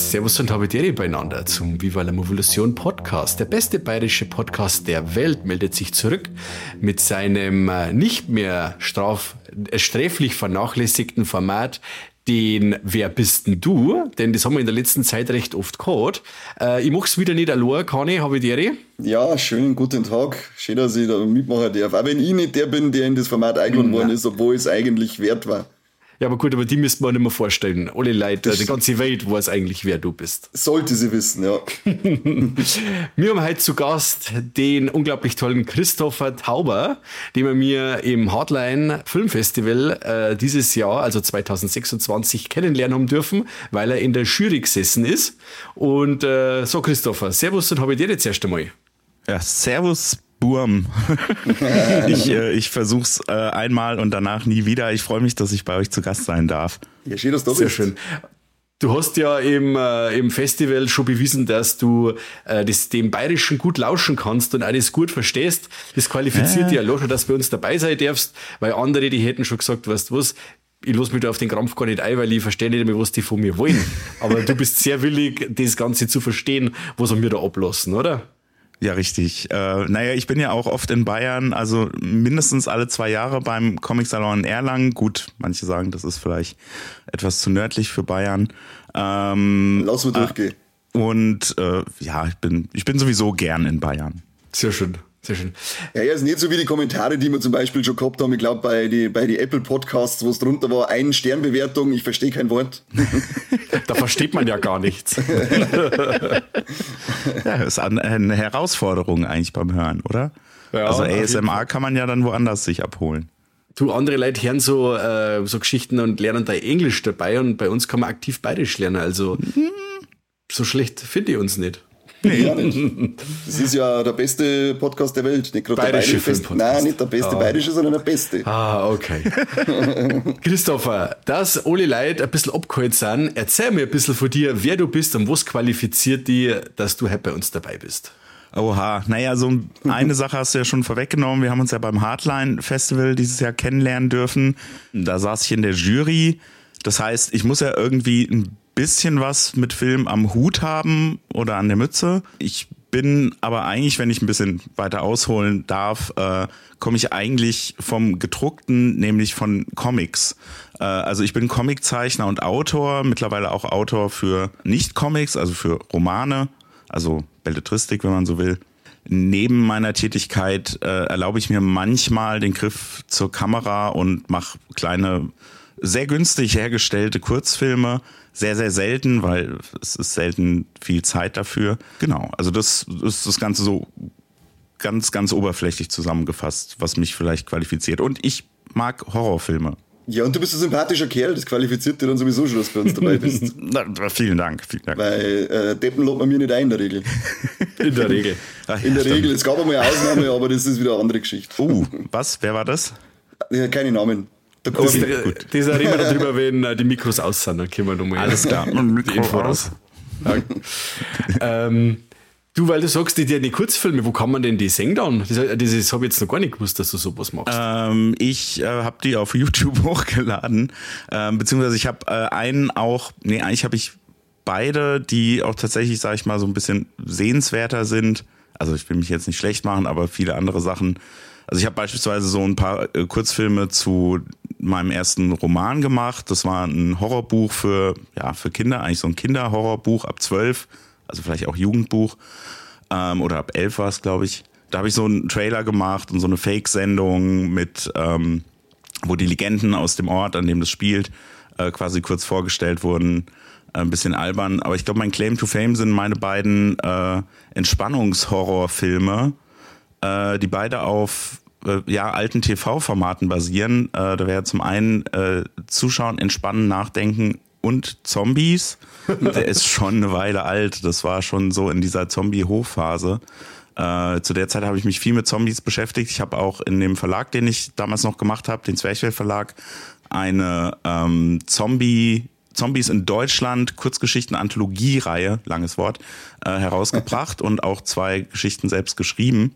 Servus und Habedere beieinander zum Viva la Movolution Podcast. Der beste bayerische Podcast der Welt meldet sich zurück mit seinem nicht mehr sträflich vernachlässigten Format, den Wer bist denn du? Denn das haben wir in der letzten Zeit recht oft gehabt. Ich mach's wieder nicht allein, Kani, Habedere. Ja, schönen guten Tag. Schön, dass ich da mitmachen darf. Auch wenn ich nicht der bin, der in das Format eingeladen worden ist, obwohl es eigentlich wert war. Ja, aber gut, aber die müssten wir nicht mehr vorstellen. Alle Leute, die ganze Welt weiß eigentlich, wer du bist. Sollte sie wissen, ja. Wir haben heute zu Gast den unglaublich tollen Christopher Tauber, den wir mir im Hardline Filmfestival dieses Jahr, also 2026, kennenlernen haben dürfen, weil er in der Jury gesessen ist. Und so, Christopher, servus und habe ich dir jetzt erst einmal. Ja, servus, Burm. Ich versuch's einmal und danach nie wieder. Ich freue mich, dass ich bei euch zu Gast sein darf. Ja, schön, dass du Sehr bist. schön. Du hast ja im Festival schon bewiesen, dass du dem Bayerischen gut lauschen kannst und alles gut verstehst. Das qualifiziert dich ja schon, dass du bei uns dabei sein darfst, weil andere, die hätten schon gesagt, weißt du was, ich lasse mich da auf den Krampf gar nicht ein, weil ich verstehe nicht mehr, was die von mir wollen. Aber du bist sehr willig, das Ganze zu verstehen, was wir da ablassen, oder? Ja, richtig. Ich bin ja auch oft in Bayern, also mindestens alle 2 Jahre beim Comic-Salon in Erlangen. Gut, manche sagen, das ist vielleicht etwas zu nördlich für Bayern. Lass mal durchgehen. Und ich bin sowieso gern in Bayern. Sehr schön. Sehr schön. Ja, ist nicht so wie die Kommentare, die wir zum Beispiel schon gehabt haben. Ich glaube, bei die Apple Podcasts, wo es drunter war, 1 Sternbewertung, ich verstehe kein Wort. Da versteht man ja gar nichts. Ja, ist eine Herausforderung eigentlich beim Hören, oder? Ja, also ASMR kann man ja dann woanders sich abholen. Du, andere Leute hören so Geschichten und lernen da Englisch dabei und bei uns kann man aktiv Bayerisch lernen. Also so schlecht finde ich uns nicht. Nee, ja nicht. Das ist ja der beste Podcast der Welt. Nicht gerade Bayerische Filmpodcast. Nein, nicht der beste bayerische, sondern der beste. Ah, okay. Christopher, dass alle Leute ein bisschen abgeholt sind, erzähl mir ein bisschen von dir, wer du bist und was qualifiziert dich, dass du heute bei uns dabei bist. Oha, so eine Sache hast du ja schon vorweggenommen. Wir haben uns ja beim Hardline Festival dieses Jahr kennenlernen dürfen. Da saß ich in der Jury. Das heißt, ich muss ja irgendwie ein bisschen was mit Film am Hut haben oder an der Mütze. Ich bin aber eigentlich, wenn ich ein bisschen weiter ausholen darf, komme ich eigentlich vom Gedruckten, nämlich von Comics. Also ich bin Comiczeichner und Autor, mittlerweile auch Autor für Nicht-Comics, also für Romane, also Belletristik, wenn man so will. Neben meiner Tätigkeit erlaube ich mir manchmal den Griff zur Kamera und mache kleine, sehr günstig hergestellte Kurzfilme. Sehr, sehr selten, weil es ist selten viel Zeit dafür. Genau, also das ist das Ganze so ganz, ganz oberflächlich zusammengefasst, was mich vielleicht qualifiziert. Und ich mag Horrorfilme. Ja, und du bist ein sympathischer Kerl, das qualifiziert dir dann sowieso schon, dass du bei uns dabei bist. Vielen Dank. Weil Deppen lobt man mir nicht ein in der Regel. In der Regel. In der Regel, es gab einmal eine Ausnahme, aber das ist wieder eine andere Geschichte. Was? Wer war das? Ja, keine Namen. Das reden wir darüber, wenn die Mikros aus sind, dann können wir nochmal alles klar. Die Info raus. Ja. Du, weil du sagst, die Kurzfilme, wo kann man denn die sehen dann? Das habe ich jetzt noch gar nicht gewusst, dass du sowas machst. Ich habe die auf YouTube hochgeladen, beziehungsweise ich habe eigentlich habe ich beide, die auch tatsächlich, sage ich mal, so ein bisschen sehenswerter sind. Also ich will mich jetzt nicht schlecht machen, aber viele andere Sachen. Also ich habe beispielsweise so ein paar Kurzfilme zu meinem ersten Roman gemacht. Das war ein Horrorbuch für Kinder, eigentlich so ein Kinderhorrorbuch ab 12, also vielleicht auch Jugendbuch, oder ab 11 war es, glaube ich. Da habe ich so einen Trailer gemacht und so eine Fake-Sendung mit, wo die Legenden aus dem Ort, an dem das spielt, quasi kurz vorgestellt wurden. Ein bisschen albern, aber ich glaube, mein Claim to Fame sind meine beiden Entspannungshorrorfilme, die beide auf alten TV-Formaten basieren. Da wäre zum einen Zuschauen, Entspannen, Nachdenken und Zombies. Der ist schon eine Weile alt. Das war schon so in dieser Zombie-Hochphase. Zu der Zeit habe ich mich viel mit Zombies beschäftigt. Ich habe auch in dem Verlag, den ich damals noch gemacht habe, den Zwerchfell Verlag, eine Zombies in Deutschland Kurzgeschichten-Anthologie-Reihe, langes Wort, herausgebracht und auch 2 Geschichten selbst geschrieben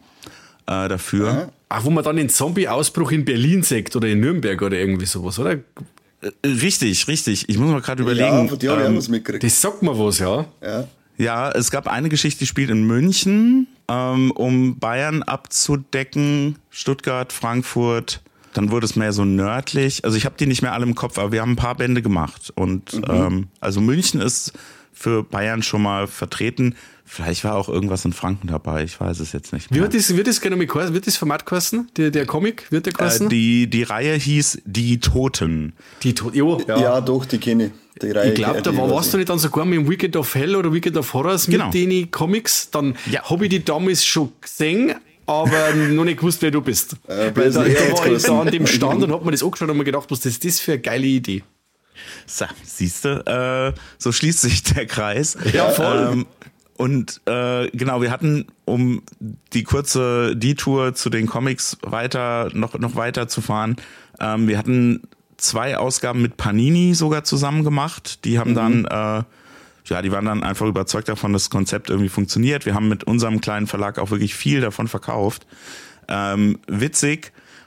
dafür. Ach, wo man dann den Zombie-Ausbruch in Berlin sagt oder in Nürnberg oder irgendwie sowas, oder? Richtig. Ich muss mal gerade überlegen. Ja, von dir habe ich auch was mitgekriegt. Das sagt mir was, ja. Ja, es gab eine Geschichte, die spielt in München, um Bayern abzudecken, Stuttgart, Frankfurt. Dann wurde es mehr so nördlich. Also ich habe die nicht mehr alle im Kopf, aber wir haben ein paar Bände gemacht. Und also München ist für Bayern schon mal vertreten. Vielleicht war auch irgendwas in Franken dabei, ich weiß es jetzt nicht mehr. Wird das Format kosten? Der Comic, wird der kosten? Die Reihe hieß Die Toten. Ja, doch, die kenne ich. Die Reihe, ich glaube, da warst du nicht dann sogar mit dem Weekend of Hell oder Weekend of Horrors mit den Comics. Dann habe ich die damals schon gesehen, aber noch nicht gewusst, wer du bist. Weil da war ich da an dem Stand und hab mir das angeschaut und mir gedacht, was ist das für eine geile Idee? So, siehst du, so schließt sich der Kreis. Ja, voll. Genau, wir hatten, um die Tour zu den Comics noch weiter zu fahren, wir hatten 2 Ausgaben mit Panini sogar zusammen gemacht. Die haben dann, die waren dann einfach überzeugt davon, dass das Konzept irgendwie funktioniert. Wir haben mit unserem kleinen Verlag auch wirklich viel davon verkauft. Witzig,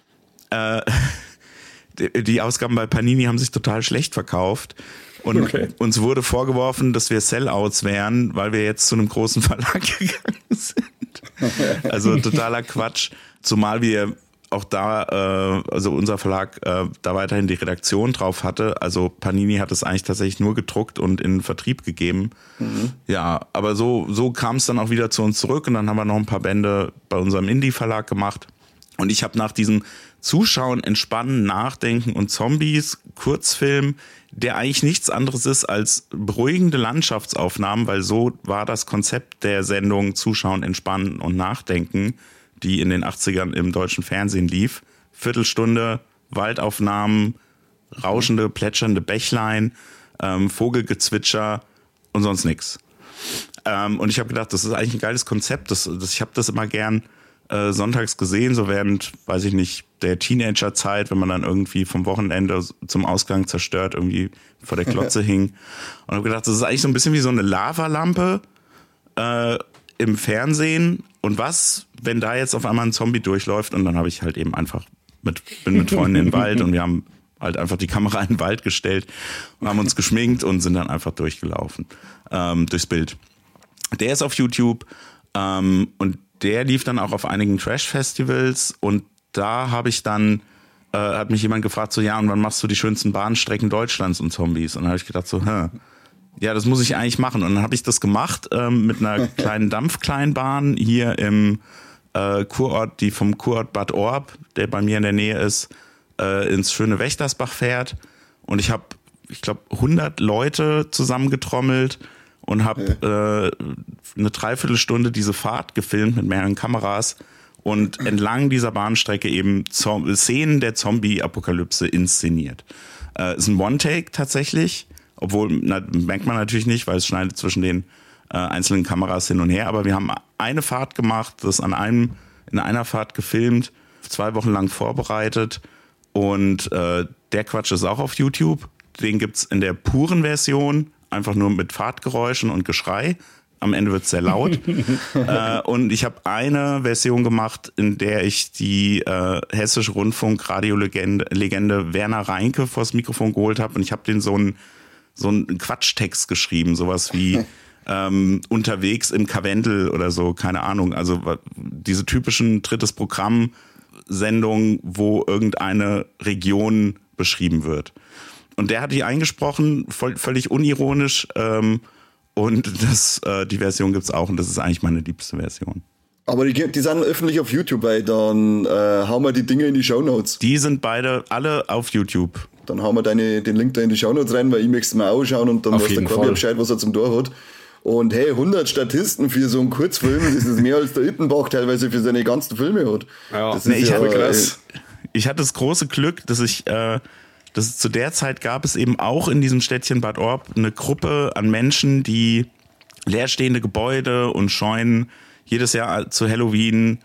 die Ausgaben bei Panini haben sich total schlecht verkauft. Und uns wurde vorgeworfen, dass wir Sellouts wären, weil wir jetzt zu einem großen Verlag gegangen sind. Also totaler Quatsch. Zumal wir auch da, also unser Verlag da weiterhin die Redaktion drauf hatte. Also Panini hat es eigentlich tatsächlich nur gedruckt und in Vertrieb gegeben. Ja, aber so kam es dann auch wieder zu uns zurück und dann haben wir noch ein paar Bände bei unserem Indie-Verlag gemacht. Und ich habe nach diesem Zuschauen, Entspannen, Nachdenken und Zombies Kurzfilm, der eigentlich nichts anderes ist als beruhigende Landschaftsaufnahmen, weil so war das Konzept der Sendung Zuschauen, Entspannen und Nachdenken, die in den 80ern im deutschen Fernsehen lief. Viertelstunde Waldaufnahmen, rauschende, plätschernde Bächlein, Vogelgezwitscher und sonst nix. Und ich habe gedacht, das ist eigentlich ein geiles Konzept. Ich habe das immer gern sonntags gesehen, so während, weiß ich nicht, der Teenagerzeit, wenn man dann irgendwie vom Wochenende zum Ausgang zerstört irgendwie vor der Klotze hing. Und habe gedacht, das ist eigentlich so ein bisschen wie so eine Lavalampe im Fernsehen. Und was, wenn da jetzt auf einmal ein Zombie durchläuft? Und dann habe ich halt eben bin mit Freunden in den Wald und wir haben halt einfach die Kamera in den Wald gestellt und haben uns geschminkt und sind dann einfach durchgelaufen durchs Bild. Der ist auf YouTube und der lief dann auch auf einigen Trash-Festivals und da habe ich dann, hat mich jemand gefragt, so ja, und wann machst du die schönsten Bahnstrecken Deutschlands und Zombies? Und dann habe ich gedacht so, ja, das muss ich eigentlich machen. Und dann habe ich das gemacht mit einer kleinen Dampfkleinbahn hier im Kurort, die vom Kurort Bad Orb, der bei mir in der Nähe ist, ins schöne Wächtersbach fährt. Und ich habe, ich glaube, 100 Leute zusammengetrommelt und habe eine Dreiviertelstunde diese Fahrt gefilmt mit mehreren Kameras und entlang dieser Bahnstrecke eben Szenen der Zombie-Apokalypse inszeniert. Ist ein One-Take tatsächlich, obwohl, merkt man natürlich nicht, weil es schneidet zwischen den einzelnen Kameras hin und her, aber wir haben eine Fahrt gemacht, das in einer Fahrt gefilmt, 2 Wochen lang vorbereitet und der Quatsch ist auch auf YouTube. Den gibt's in der puren Version, einfach nur mit Fahrtgeräuschen und Geschrei. Am Ende wird's sehr laut. Und ich habe eine Version gemacht, in der ich die hessische Rundfunk-Radiolegende Werner Reinke vors Mikrofon geholt habe. Und ich habe den so einen Quatschtext geschrieben, sowas wie unterwegs im Karwendel oder so, keine Ahnung. Also diese typischen drittes Programm-Sendungen, wo irgendeine Region beschrieben wird. Und der hat die eingesprochen, völlig unironisch. Und die Version gibt's auch und das ist eigentlich meine liebste Version. Aber die sind öffentlich auf YouTube, weil dann hauen wir die Dinge in die Shownotes. Die sind alle auf YouTube. Dann hauen wir den Link da in die Shownotes rein, weil ich möchte es mal anschauen und dann weiß der Corby Bescheid, was er zum Tor hat. Und hey, 100 Statisten für so einen Kurzfilm, das ist mehr als der Ittenbach teilweise für seine ganzen Filme hat. Ja, das ist krass. Ich hatte das große Glück, dass es zu der Zeit gab es eben auch in diesem Städtchen Bad Orb eine Gruppe an Menschen, die leerstehende Gebäude und Scheunen jedes Jahr zu Halloween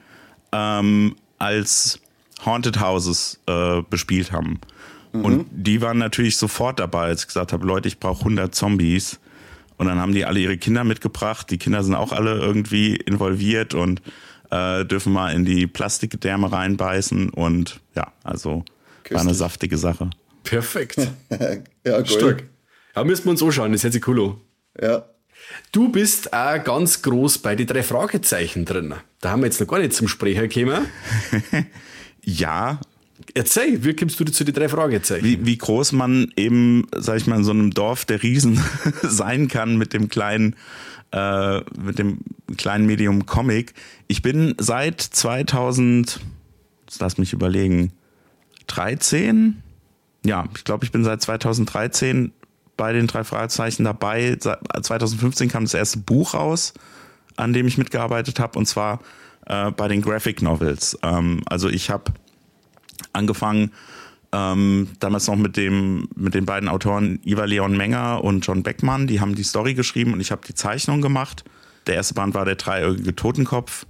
als Haunted Houses bespielt haben. Und die waren natürlich sofort dabei, als ich gesagt habe, Leute, ich brauche 100 Zombies. Und dann haben die alle ihre Kinder mitgebracht. Die Kinder sind auch alle irgendwie involviert und dürfen mal in die Plastikgedärme reinbeißen. Und ja, also war eine saftige Sache. Perfekt. Ja, cool. Stark. Ja, müssen wir uns anschauen, das hört sich cool an. Ja. Du bist auch ganz groß bei den 3 Fragezeichen drin. Da haben wir jetzt noch gar nicht zum Sprecher gekommen. Ja. Erzähl, wie kommst du zu den 3 Fragezeichen? Wie groß man eben, sag ich mal, in so einem Dorf der Riesen sein kann mit dem kleinen Medium Comic. Ich bin seit 2013? Ja, ich glaube, ich bin seit 2013 bei den 3 Fragezeichen dabei. 2015 kam das erste Buch raus, an dem ich mitgearbeitet habe, und zwar bei den Graphic Novels. Also ich habe angefangen damals noch mit den beiden Autoren Ivar Leon Menger und John Beckmann. Die haben die Story geschrieben und ich habe die Zeichnung gemacht. Der erste Band war der dreieugige Totenkopf.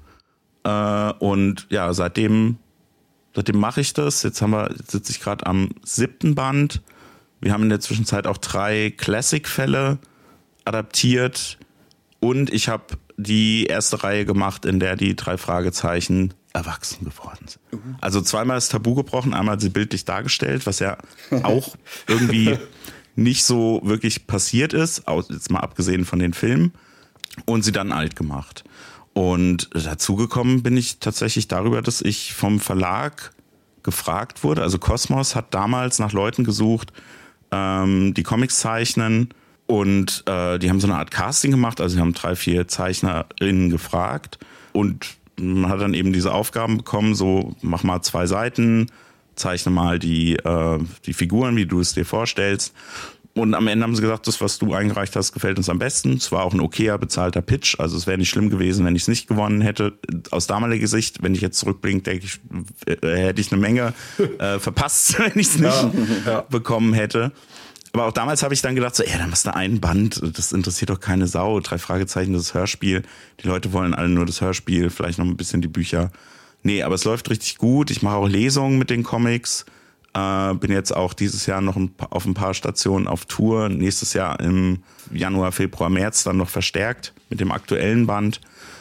Und ja, seitdem mache ich das. Jetzt sitze ich gerade am 7. Band. Wir haben in der Zwischenzeit auch 3 Classic-Fälle adaptiert. Und ich habe die erste Reihe gemacht, in der die 3 Fragezeichen erwachsen geworden sind. Also zweimal das Tabu gebrochen, einmal sie bildlich dargestellt, was ja auch irgendwie nicht so wirklich passiert ist, jetzt mal abgesehen von den Filmen, und sie dann alt gemacht. Und dazugekommen bin ich tatsächlich darüber, dass ich vom Verlag gefragt wurde. Also Kosmos hat damals nach Leuten gesucht, die Comics zeichnen, und die haben so eine Art Casting gemacht. Also sie haben 3, 4 ZeichnerInnen gefragt und man hat dann eben diese Aufgaben bekommen, so mach mal 2 Seiten, zeichne mal die Figuren, wie du es dir vorstellst. Und am Ende haben sie gesagt, das, was du eingereicht hast, gefällt uns am besten. Es war auch ein okayer, bezahlter Pitch. Also es wäre nicht schlimm gewesen, wenn ich es nicht gewonnen hätte. Aus damaliger Sicht, wenn ich jetzt zurückblicke, denke ich, hätte ich eine Menge verpasst, wenn ich es nicht bekommen hätte. Aber auch damals habe ich dann gedacht, so, dann machst du einen Band, das interessiert doch keine Sau. 3 Fragezeichen, das Hörspiel. Die Leute wollen alle nur das Hörspiel, vielleicht noch ein bisschen die Bücher. Nee, aber es läuft richtig gut. Ich mache auch Lesungen mit den Comics. Bin jetzt auch dieses Jahr noch auf ein paar Stationen auf Tour. Nächstes Jahr im Januar, Februar, März dann noch verstärkt mit dem aktuellen Band.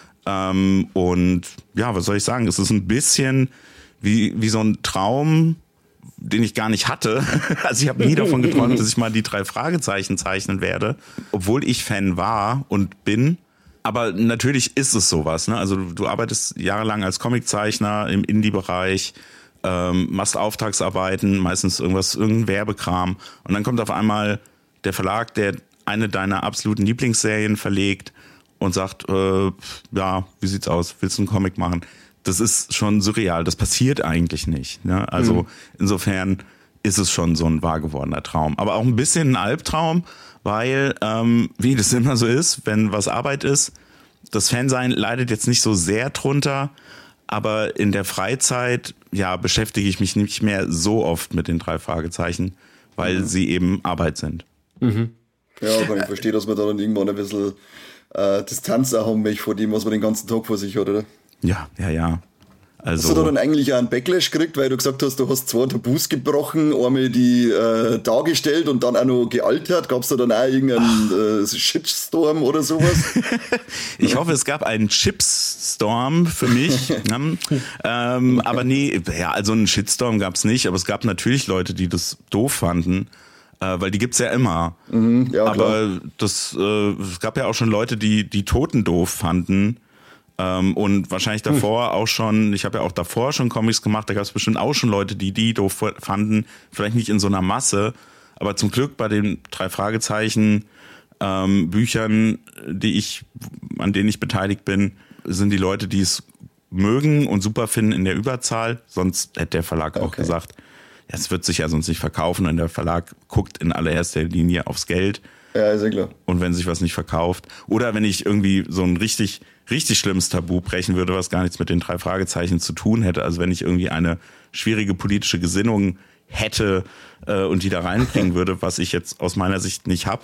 Und ja, was soll ich sagen? Es ist ein bisschen wie so ein Traum, den ich gar nicht hatte. Also ich habe nie davon geträumt, dass ich mal die 3 Fragezeichen zeichnen werde, obwohl ich Fan war und bin. Aber natürlich ist es sowas, ne? Also du arbeitest jahrelang als Comiczeichner im Indie-Bereich, machst Auftragsarbeiten, meistens irgendein Werbekram, und dann kommt auf einmal der Verlag, der eine deiner absoluten Lieblingsserien verlegt und sagt, ja, wie sieht's aus? Willst du einen Comic machen? Das ist schon surreal. Das passiert eigentlich nicht, ne? Also insofern ist es schon so ein wahr gewordener Traum. Aber auch ein bisschen ein Albtraum, weil, wie das immer so ist, wenn was Arbeit ist, das Fansein leidet jetzt nicht so sehr drunter, aber in der Freizeit, ja, beschäftige ich mich nicht mehr so oft mit den 3 Fragezeichen, weil sie eben Arbeit sind. Mhm. Ja, kann ich verstehen, dass man da dann irgendwann ein bisschen Distanz auch haben möchte vor dem, was man den ganzen Tag vor sich hat, oder? Ja. Also, hast du da dann eigentlich auch einen Backlash gekriegt, weil du gesagt hast, du hast 2 Tabus gebrochen, einmal die dargestellt und dann auch noch gealtert? Gab es da dann auch irgendeinen Shitstorm oder sowas? Ich hoffe, es gab einen Chipstorm für mich. Aber nee, ja, also einen Shitstorm gab es nicht, aber es gab natürlich Leute, die das doof fanden. Weil die gibt's ja immer. Ja, aber es gab ja auch schon Leute, die Toten doof fanden. Und wahrscheinlich davor auch schon, ich habe ja auch davor schon Comics gemacht, da gab es bestimmt auch schon Leute, die doof fanden, vielleicht nicht in so einer Masse, aber zum Glück bei den 3 Fragezeichen Büchern, an denen ich beteiligt bin, sind die Leute, die es mögen und super finden, in der Überzahl. Sonst hätte der Verlag auch gesagt, ja, es wird sich ja sonst nicht verkaufen, und der Verlag guckt in allererster Linie aufs Geld. Ja, ist ja klar. Und wenn sich was nicht verkauft, oder wenn ich irgendwie so ein richtig schlimmes Tabu brechen würde, was gar nichts mit den 3 Fragezeichen zu tun hätte, also wenn ich irgendwie eine schwierige politische Gesinnung hätte und die da reinbringen würde, was ich jetzt aus meiner Sicht nicht habe,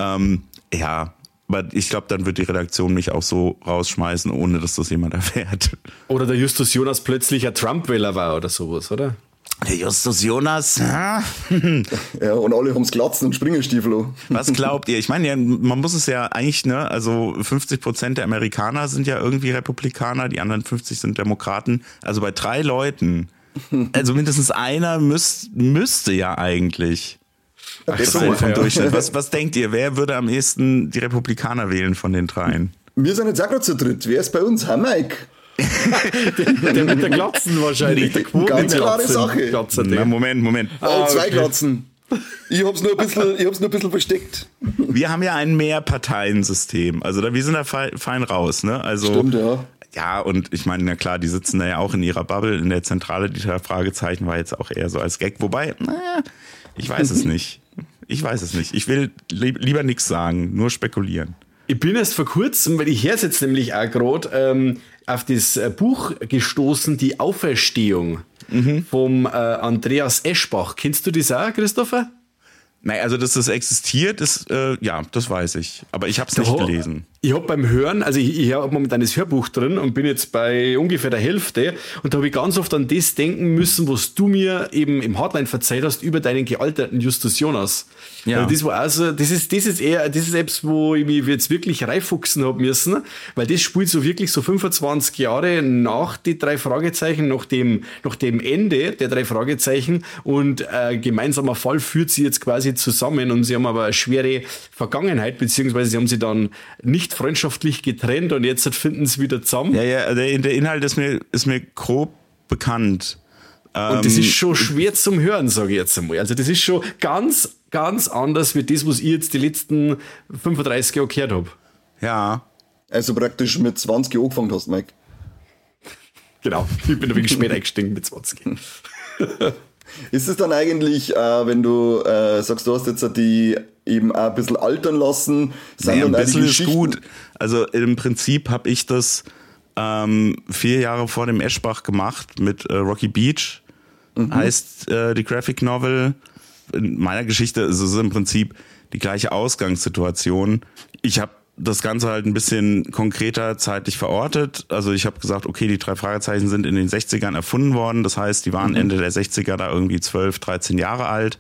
ja, aber ich glaube, dann wird die Redaktion mich auch so rausschmeißen, ohne dass das jemand erfährt. Oder der Justus Jonas plötzlich ein Trump-Wähler war oder sowas, oder? Der Justus Jonas. Ja, und alle haben's Glatzen und Springerstiefel. Was glaubt ihr? Ich meine, ja, man muss es ja eigentlich, ne, also 50% der Amerikaner sind ja irgendwie Republikaner, die anderen 50 sind Demokraten. Also bei 3 Leuten Also mindestens einer müsste ja eigentlich. Vom Durchschnitt. Was denkt ihr? Wer würde am ehesten die Republikaner wählen von den dreien? Wir sind jetzt auch gerade zu dritt. Wer ist bei uns? Mike? der mit der Glatzen wahrscheinlich. Der ganz klare Sache. Na, Moment. Oh, zwei Glatzen. Ich hab's nur ein bisschen versteckt. Wir haben ja ein Mehrparteiensystem. Also wir sind da fein raus, ne? Also, stimmt, ja. Ja, und ich meine, na klar, die sitzen da ja auch in ihrer Bubble in der Zentrale. Die Fragezeichen war jetzt auch eher so als Gag. Wobei, ich weiß es nicht. Ich will lieber nichts sagen, nur spekulieren. Ich bin erst vor kurzem, weil ich höre es jetzt nämlich auch gerade, auf das Buch gestoßen, Die Auferstehung vom Andreas Eschbach. Kennst du das auch, Christopher? Nein, also dass das existiert, ist, ja, das weiß ich. Aber ich habe es nicht gelesen. Ich habe beim Hören, also ich habe momentan das Hörbuch drin und bin jetzt bei ungefähr der Hälfte und da habe ich ganz oft an das denken müssen, was du mir eben im Hardline verzeiht hast über deinen gealterten Justus Jonas. Ja. Also das war also, das ist etwas, wo ich mich jetzt wirklich reinfuchsen habe müssen, weil das spielt so wirklich so 25 Jahre nach die 3 Fragezeichen, nach dem Ende der 3 Fragezeichen und gemeinsamer Fall führt sie jetzt quasi zusammen und sie haben aber eine schwere Vergangenheit, beziehungsweise sie haben sie dann nicht freundschaftlich getrennt und jetzt finden sie wieder zusammen. Ja, der Inhalt ist mir grob bekannt. Und das ist schon schwer zum Hören, sage ich jetzt einmal. Also das ist schon ganz, ganz anders wie das, was ich jetzt die letzten 35 Jahre gehört habe. Ja. Also praktisch mit 20 angefangen hast, Mike. Genau, ich bin ein wenig spät eingestiegen mit 20. Ist es dann eigentlich, wenn du sagst, du hast jetzt die eben auch ein bisschen altern lassen, sind dann ein bisschen ist gut. Also im Prinzip habe ich das 4 Jahre vor dem Eschbach gemacht mit Rocky Beach, heißt die Graphic Novel. In meiner Geschichte ist es im Prinzip die gleiche Ausgangssituation. Ich habe das Ganze halt ein bisschen konkreter zeitlich verortet. Also ich habe gesagt, okay, die 3 Fragezeichen sind in den 60ern erfunden worden. Das heißt, die waren Ende der 60er da irgendwie 12, 13 Jahre alt.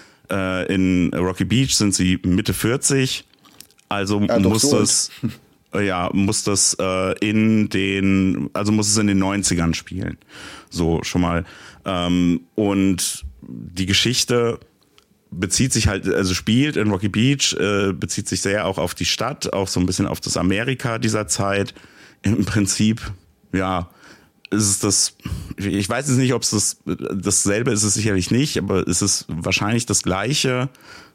In Rocky Beach sind sie Mitte 40. Also muss es in den 90ern spielen. So schon mal. Und die Geschichte bezieht sich halt, also spielt in Rocky Beach, bezieht sich sehr auch auf die Stadt, auch so ein bisschen auf das Amerika dieser Zeit. Im Prinzip, ja, ist es das, ich weiß jetzt nicht, ob es dasselbe ist es sicherlich nicht, aber es ist wahrscheinlich das Gleiche.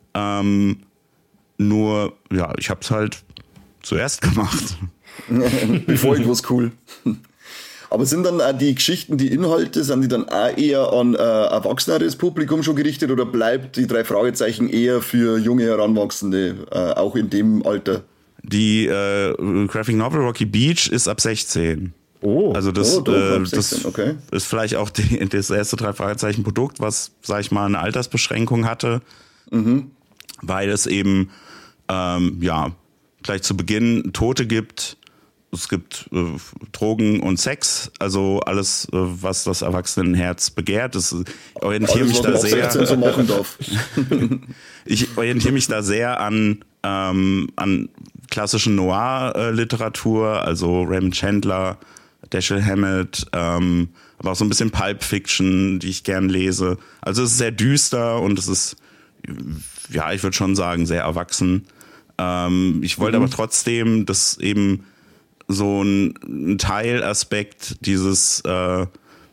Nur, ja, ich habe es halt zuerst gemacht. Bevor irgendwas cool. Aber sind dann auch die Geschichten, die Inhalte, sind die dann auch eher an erwachseneres Publikum schon gerichtet oder bleibt die 3 Fragezeichen eher für junge Heranwachsende, auch in dem Alter? Die Graphic Novel Rocky Beach ist ab 16. Oh, also das okay. Ist vielleicht auch das erste 3 Fragezeichen Produkt, was, sag ich mal, eine Altersbeschränkung hatte, weil es eben gleich zu Beginn Tote gibt. Es gibt Drogen und Sex, also alles, was das Erwachsenenherz begehrt. Ich orientiere mich da sehr. So machen darf. Ich orientiere mich da sehr an klassischen Noir-Literatur, also Raymond Chandler, Dashiell Hammett, aber auch so ein bisschen Pulp Fiction, die ich gern lese. Also es ist sehr düster und es ist, ja, ich würde schon sagen, sehr erwachsen. Ich wollte aber trotzdem, dass eben so ein Teilaspekt dieses, sagen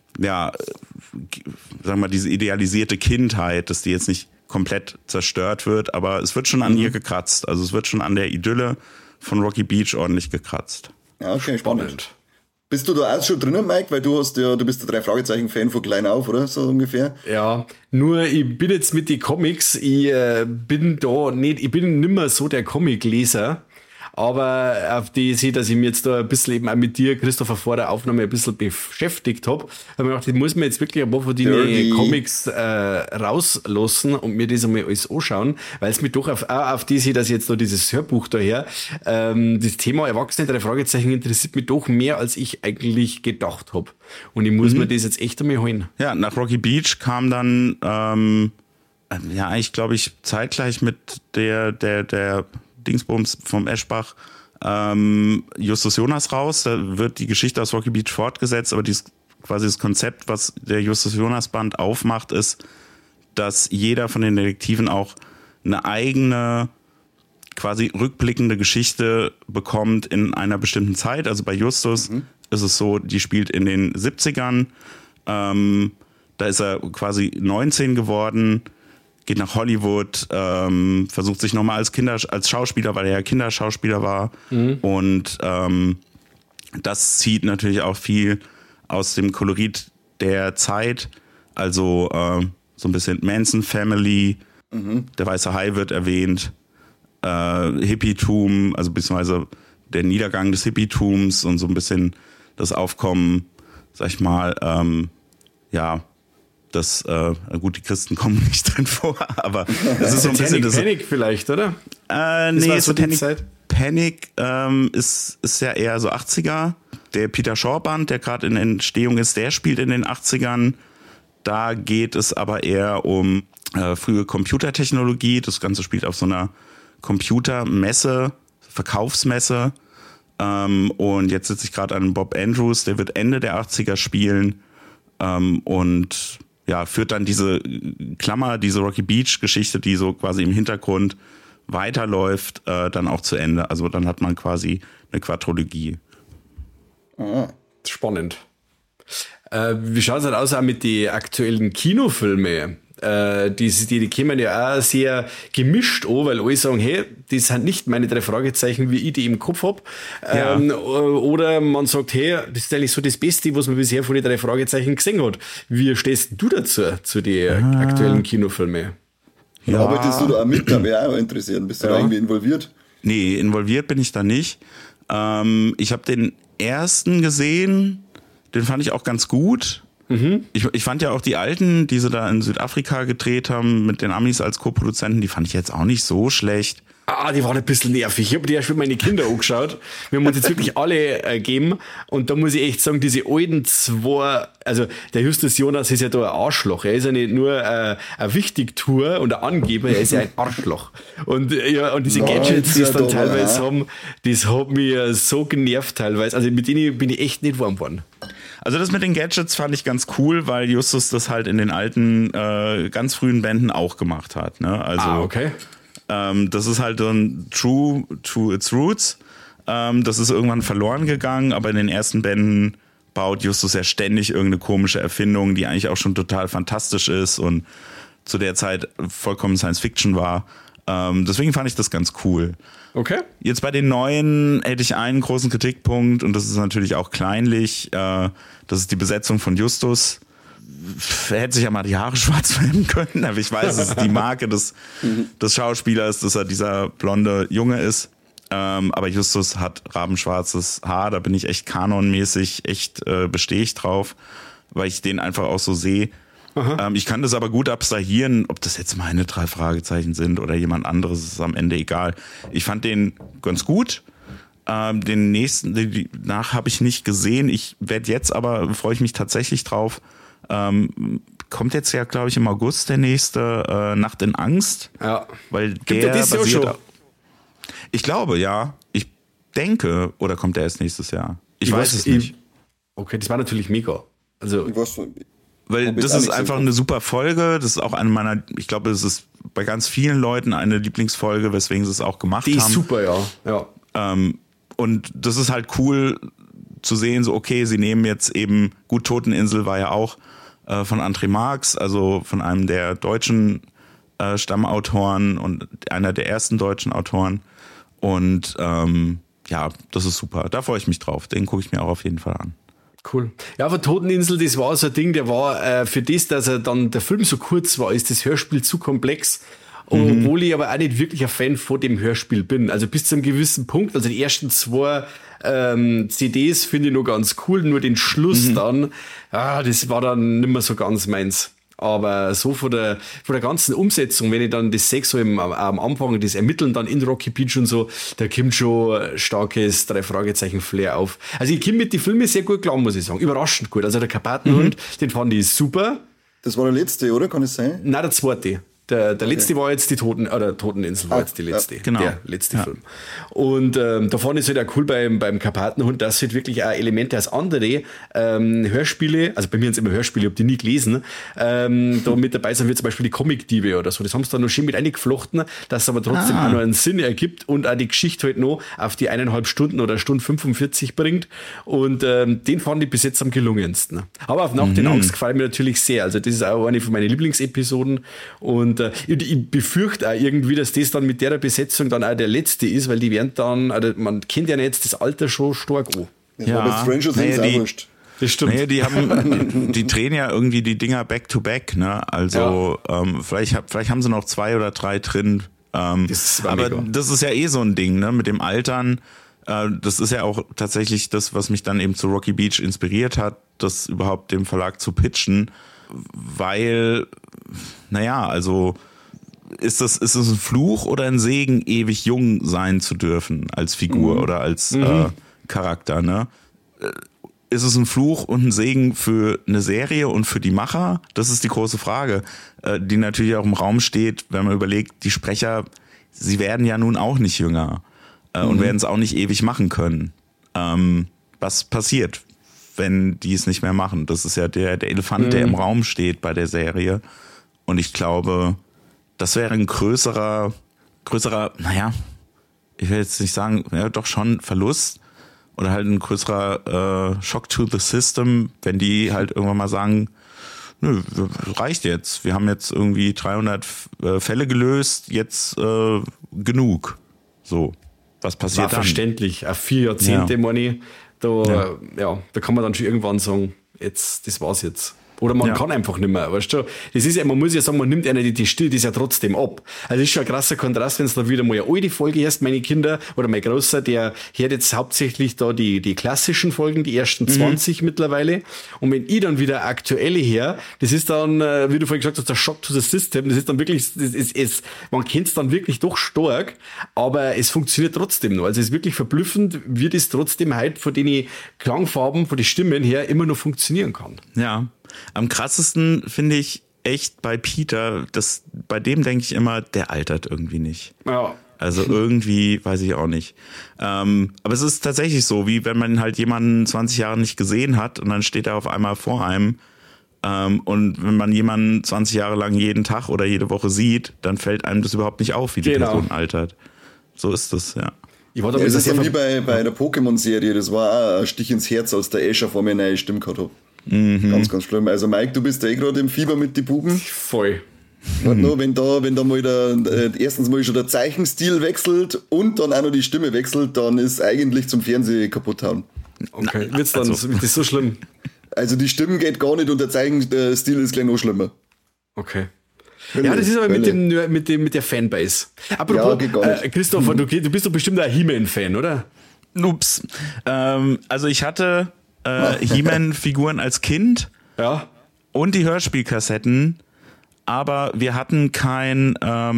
wir mal, diese idealisierte Kindheit, dass die jetzt nicht komplett zerstört wird, aber es wird schon an ihr gekratzt. Also es wird schon an der Idylle von Rocky Beach ordentlich gekratzt. Ja, okay, spannend. Bist du da auch schon drinnen, Mike? Weil du bist der 3 Fragezeichen-Fan von klein auf, oder? So ungefähr. Ja, nur ich bin jetzt mit den Comics, ich bin nimmer so der Comic-Leser. Aber auf die sehe, dass ich mich jetzt da ein bisschen eben auch mit dir, Christopher, vor der Aufnahme ein bisschen beschäftigt habe ich mir gedacht, ich muss mir jetzt wirklich ein paar von den Comics rauslassen und mir das einmal alles anschauen, weil es mich doch auf die sehe, dass ich jetzt noch dieses Hörbuch daher, das Thema Erwachsene 3 Fragezeichen interessiert mich doch mehr, als ich eigentlich gedacht habe. Und ich muss mir das jetzt echt einmal holen. Ja, nach Rocky Beach kam dann, eigentlich glaube ich zeitgleich mit der Dingsbums vom Eschbach, Justus Jonas raus. Da wird die Geschichte aus Rocky Beach fortgesetzt, aber die ist quasi das Konzept, was der Justus-Jonas-Band aufmacht, ist, dass jeder von den Detektiven auch eine eigene, quasi rückblickende Geschichte bekommt in einer bestimmten Zeit. Also bei Justus ist es so, die spielt in den 70ern. Da ist er quasi 19 geworden, geht nach Hollywood, versucht sich nochmal als Schauspieler, weil er ja Kinderschauspieler war. Und das zieht natürlich auch viel aus dem Kolorit der Zeit. Also so ein bisschen Manson Family, der Weiße Hai wird erwähnt, Hippietum, also beziehungsweise der Niedergang des Hippietums und so ein bisschen das Aufkommen, sag ich mal, gut, die Christen kommen nicht drin vor, aber das ist so ein bisschen das. Panic vielleicht, oder? Nee, so Panic ist ja eher so 80er. Der Peter Shaw Band, der gerade in Entstehung ist, der spielt in den 80ern. Da geht es aber eher um frühe Computertechnologie. Das Ganze spielt auf so einer Computermesse, Verkaufsmesse. Und jetzt sitze ich gerade an Bob Andrews, der wird Ende der 80er spielen. Und ja, führt dann diese Klammer, diese Rocky Beach Geschichte, die so quasi im Hintergrund weiterläuft, dann auch zu Ende. Also dann hat man quasi eine Quadrologie. Spannend. Wie schaut es denn aus auch mit den aktuellen Kinofilmen? Die kommen ja auch sehr gemischt an, weil alle sagen, hey, das sind nicht meine 3 Fragezeichen, wie ich die im Kopf hab. Ja. Oder man sagt, hey, das ist eigentlich so das Beste, was man bisher von den 3 Fragezeichen gesehen hat. Wie stehst du dazu, zu den aktuellen Kinofilmen? Ja. Arbeitest du da auch mit? Da wäre auch interessiert. Bist du da irgendwie involviert? Nee, involviert bin ich da nicht. Ich habe den ersten gesehen, den fand ich auch ganz gut. Ich fand ja auch die alten, die sie da in Südafrika gedreht haben, mit den Amis als Co-Produzenten, die fand ich jetzt auch nicht so schlecht. Die waren ein bisschen nervig. Ich habe die erst mit meinen Kindern angeschaut. Wir haben uns jetzt wirklich alle gegeben. Und da muss ich echt sagen, diese alten 2, also der Justus Jonas ist ja da ein Arschloch. Er ist ja nicht nur ein Wichtigtuer und ein Angeber, er ist ja ein Arschloch. Und diese Gadgets, die es dann teilweise haben, das hat mich so genervt teilweise. Also mit denen bin ich echt nicht warm geworden. Also das mit den Gadgets fand ich ganz cool, weil Justus das halt in den alten, ganz frühen Bänden auch gemacht hat. Ne? Also, okay. Das ist halt so ein True to its Roots. Das ist irgendwann verloren gegangen, aber in den ersten Bänden baut Justus ja ständig irgendeine komische Erfindung, die eigentlich auch schon total fantastisch ist und zu der Zeit vollkommen Science-Fiction war. Deswegen fand ich das ganz cool. Okay. Jetzt bei den neuen hätte ich einen großen Kritikpunkt und das ist natürlich auch kleinlich. Das ist die Besetzung von Justus. Er hätte sich ja mal die Haare schwarz färben können, aber ich weiß, es ist die Marke des Schauspielers, dass er dieser blonde Junge ist. Aber Justus hat rabenschwarzes Haar, da bin ich echt kanonmäßig, bestehe ich drauf, weil ich den einfach auch so sehe. Ich kann das aber gut abstrahieren, ob das jetzt meine 3 Fragezeichen sind oder jemand anderes, ist am Ende egal. Ich fand den ganz gut. Den nächsten, nach habe ich nicht gesehen. Ich werde jetzt aber, freue ich mich tatsächlich drauf, kommt jetzt ja, glaube ich, im August der nächste Nacht in Angst. Ja. Weil der basiert schon. Ich glaube, ja. Ich denke, oder kommt der erst nächstes Jahr? Ich weiß es nicht. Okay, das war natürlich mega. Also, weil das ist einfach eine super Folge. Das ist auch eine meiner, ich glaube, es ist bei ganz vielen Leuten eine Lieblingsfolge, weswegen sie es auch gemacht haben. Die ist super, ja. Und das ist halt cool zu sehen, so okay, sie nehmen jetzt eben, gut, Toteninsel war ja auch von André Marx, also von einem der deutschen Stammautoren und einer der ersten deutschen Autoren. Und das ist super. Da freue ich mich drauf. Den gucke ich mir auch auf jeden Fall an. Cool. Ja, aber Toteninsel, das war so ein Ding, der war für das, dass er dann der Film so kurz war, ist das Hörspiel zu komplex. Obwohl ich aber auch nicht wirklich ein Fan von dem Hörspiel bin. Also bis zu einem gewissen Punkt, also die ersten 2 CDs finde ich noch ganz cool, nur den Schluss dann, das war dann nicht mehr so ganz meins. Aber so von der ganzen Umsetzung, wenn ich dann das sehe, so am Anfang, das Ermitteln dann in Rocky Beach und so, da kommt schon starkes 3 Fragezeichen Flair auf. Also ich komme mit den Filmen sehr gut klar, muss ich sagen. Überraschend gut. Also der Karpatenhund, den fand ich super. Das war der letzte, oder? Kann es sein? Nein, der zweite. Der letzte war jetzt die Toteninsel war jetzt die letzte. Genau. Der letzte Film. Und da fand ich es halt auch cool beim Karpatenhund, dass halt wirklich auch Elemente aus andere Hörspiele, also bei mir sind es immer Hörspiele, ich habe die nie gelesen, da mit dabei sind, wie zum Beispiel die Comic-Diebe oder so. Das haben sie dann noch schön mit eingeflochten, dass es aber trotzdem auch noch einen Sinn ergibt und auch die Geschichte halt noch auf die 1,5 Stunden oder Stunde 45 bringt. Und den fand ich bis jetzt am gelungensten. Aber auf Nacht in Angst gefällt mir natürlich sehr. Also das ist auch eine von meinen Lieblingsepisoden. Und ich befürchte auch irgendwie, dass das dann mit der Besetzung dann auch der letzte ist, weil die werden dann, also man kennt ja jetzt das Alter schon stark an. Ja, aber Stranger Things auch wurscht. Das stimmt. Naja, die drehen ja irgendwie die Dinger back to back, ne? Also vielleicht haben sie noch 2 oder 3 drin. Aber das ist ja eh so ein Ding, ne? Mit dem Altern. Das ist ja auch tatsächlich das, was mich dann eben zu Rocky Beach inspiriert hat, das überhaupt dem Verlag zu pitchen, weil, naja, also ist es ein Fluch oder ein Segen, ewig jung sein zu dürfen als Figur oder als Charakter, ne? Ist es ein Fluch und ein Segen für eine Serie und für die Macher? Das ist die große Frage, die natürlich auch im Raum steht, wenn man überlegt, die Sprecher, sie werden ja nun auch nicht jünger und werden es auch nicht ewig machen können. Was passiert, wenn die es nicht mehr machen? Das ist ja der Elefant, der im Raum steht bei der Serie. Und ich glaube, das wäre ein größerer, naja, ich will jetzt nicht sagen, ja, doch schon Verlust oder halt ein größerer Shock to the System, wenn die halt irgendwann mal sagen, nö, reicht jetzt. Wir haben jetzt irgendwie 300 Fälle gelöst, jetzt genug. So, was passiert war dann? Verständlich, auf 4 Jahrzehnte, Money, da kann man dann schon irgendwann sagen, jetzt, das war's jetzt. Oder man kann einfach nicht mehr, weißt du? Das ist ja, man muss ja sagen, man nimmt einer die Still, das ja trotzdem ab. Also das ist schon ein krasser Kontrast, wenn es da wieder mal eine alte Folge hast, meine Kinder, oder mein Großer, der hört jetzt hauptsächlich da die klassischen Folgen, die ersten 20 mittlerweile. Und wenn ich dann wieder aktuelle her, das ist dann, wie du vorhin gesagt hast, der Shock to the System, das ist dann wirklich, man kennt es dann wirklich doch stark, aber es funktioniert trotzdem noch. Also es ist wirklich verblüffend, wie das trotzdem halt von den Klangfarben, von den Stimmen her immer noch funktionieren kann. Ja. Am krassesten finde ich echt bei Peter, bei dem denke ich immer, der altert irgendwie nicht. Ja. Also irgendwie, weiß ich auch nicht. Aber es ist tatsächlich so, wie wenn man halt jemanden 20 Jahre nicht gesehen hat und dann steht er auf einmal vor einem. Und wenn man jemanden 20 Jahre lang jeden Tag oder jede Woche sieht, dann fällt einem das überhaupt nicht auf, wie die Person altert. So ist das, ja. Das ist dann wie bei der Pokémon-Serie, das war auch ein Stich ins Herz, als der Asher vor mir eine neue Stimme gehabt hat. Ganz, ganz schlimm. Also Mike, du bist ja gerade im Fieber mit den Buben. Voll. Warte noch, wenn da mal erstens mal schon der Zeichenstil wechselt und dann auch noch die Stimme wechselt, dann ist eigentlich zum Fernsehen kaputt hauen. Okay, wird's dann, wird das so schlimm? Also die Stimme geht gar nicht und der Zeichenstil ist gleich noch schlimmer. Okay. Ja, das ist aber mit der Fanbase. Apropos, Christopher, du bist doch bestimmt ein He-Man-Fan, oder? Ups. Also ich hatte He-Man-Figuren als Kind und die Hörspielkassetten, aber wir hatten kein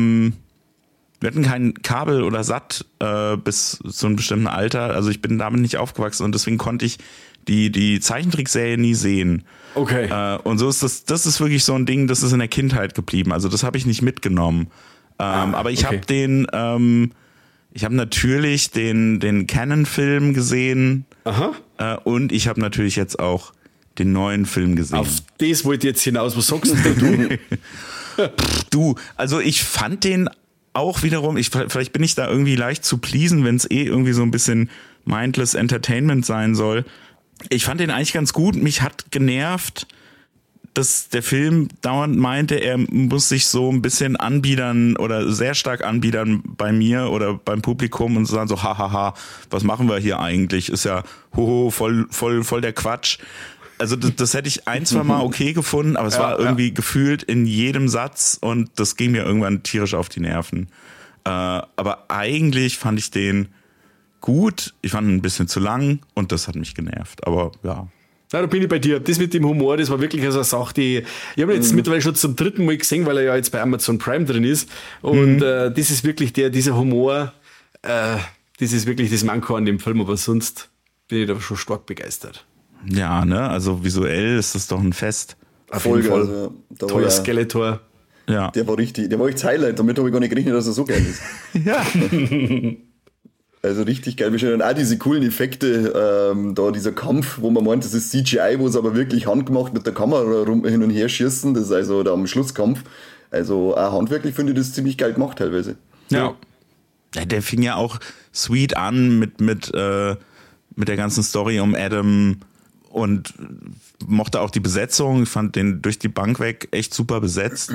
Kabel oder Sat bis zu einem bestimmten Alter. Also ich bin damit nicht aufgewachsen und deswegen konnte ich die Zeichentrickserie nie sehen. Okay. Und so ist das ist wirklich so ein Ding, das ist in der Kindheit geblieben. Also das habe ich nicht mitgenommen. Aber ich habe ich habe natürlich den Canon-Film gesehen. Aha. Und ich habe natürlich jetzt auch den neuen Film gesehen. Auf das wollte ich jetzt hinaus. Was sagst du? Du, also ich fand den auch wiederum, vielleicht bin ich da irgendwie leicht zu pleasen, wenn es irgendwie so ein bisschen mindless Entertainment sein soll. Ich fand den eigentlich ganz gut. Mich hat genervt, dass der Film dauernd meinte, er muss sich so ein bisschen anbiedern oder sehr stark anbiedern bei mir oder beim Publikum und so sagen so, hahaha, was machen wir hier eigentlich? Ist ja voll der Quatsch. Also das hätte ich 1-2 Mal okay gefunden, aber es war irgendwie gefühlt in jedem Satz und das ging mir irgendwann tierisch auf die Nerven. Aber eigentlich fand ich den gut, ich fand ihn ein bisschen zu lang und das hat mich genervt, aber ja. Ja, da bin ich bei dir. Das mit dem Humor, das war wirklich also eine Sache, ich habe ihn jetzt mittlerweile schon zum 3. Mal gesehen, weil er ja jetzt bei Amazon Prime drin ist. Und das ist wirklich dieser Humor, das ist wirklich das Manko an dem Film, aber sonst bin ich da schon stark begeistert. Ja, ne, also visuell ist das doch ein Fest. Auf jeden Fall. Also, toller Skeletor. Ja. Der war richtig Highlight. Damit habe ich gar nicht gerechnet, dass er so geil ist. Ja. Also richtig geil. Und auch diese coolen Effekte, da dieser Kampf, wo man meint, das ist CGI, wo es aber wirklich handgemacht mit der Kamera hin und her schießen. Das ist also da am Schlusskampf. Also auch handwerklich finde ich das ziemlich geil gemacht teilweise. Ja. Der fing ja auch sweet an mit der ganzen Story um Adam und mochte auch die Besetzung. Ich fand den durch die Bank weg echt super besetzt.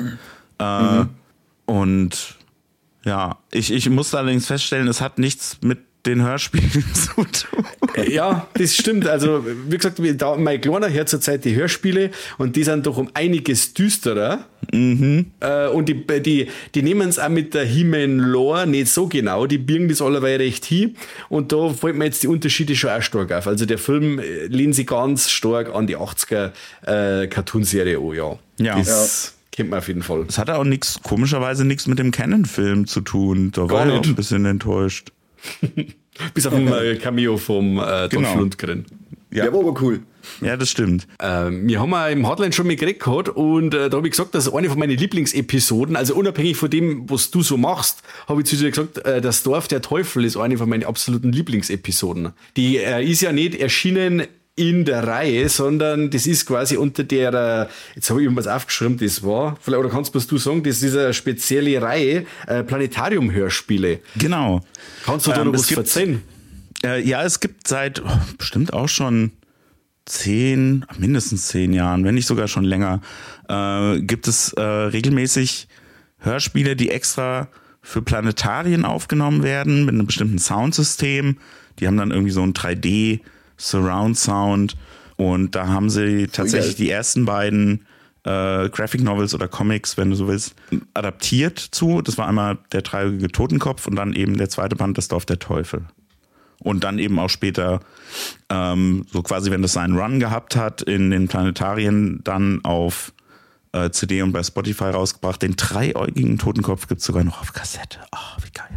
Und ja, ich musste allerdings feststellen, es hat nichts mit den Hörspielen zu tun. Ja, das stimmt. Also, wie gesagt, mein Kleiner hört zurzeit die Hörspiele und die sind doch um einiges düsterer. Und die nehmen es auch mit der He-Man-Lore nicht so genau. Die birgen das allerweil recht hin. Und da fällt mir jetzt die Unterschiede schon auch stark auf. Also, der Film lehnt sich ganz stark an die 80er Cartoonserie an, ja. Ja. Das kennt man auf jeden Fall. Es hatte auch komischerweise nichts mit dem Canon-Film zu tun. Da war ich auch ein bisschen enttäuscht. Bis auf ein Cameo vom Dolph Lundgren. Ja. Der war aber cool. Ja, das stimmt. Wir haben ja im Hotline schon mal geredet gehabt und da habe ich gesagt, dass eine von meinen Lieblingsepisoden, also unabhängig von dem, was du so machst, habe ich zu dir gesagt, das Dorf der Teufel ist eine von meinen absoluten Lieblingsepisoden. Die ist ja nicht erschienen in der Reihe, sondern das ist quasi unter der, jetzt habe ich irgendwas aufgeschrieben, das war, vielleicht, oder kannst du sagen, das ist eine spezielle Reihe, Planetarium-Hörspiele. Genau. Kannst du da noch was erzählen? Ja, es gibt seit bestimmt auch schon mindestens 10 Jahren, wenn nicht sogar schon länger, gibt es regelmäßig Hörspiele, die extra für Planetarien aufgenommen werden, mit einem bestimmten Soundsystem. Die haben dann irgendwie so ein 3D Surround Sound und da haben sie tatsächlich die ersten beiden Graphic Novels oder Comics, wenn du so willst, adaptiert zu. Das war einmal der dreieugige Totenkopf und dann eben der zweite Band, das Dorf der Teufel. Und dann eben auch später, so quasi, wenn das seinen Run gehabt hat, in den Planetarien dann auf CD und bei Spotify rausgebracht. Den dreieugigen Totenkopf gibt es sogar noch auf Kassette. Oh, wie geil.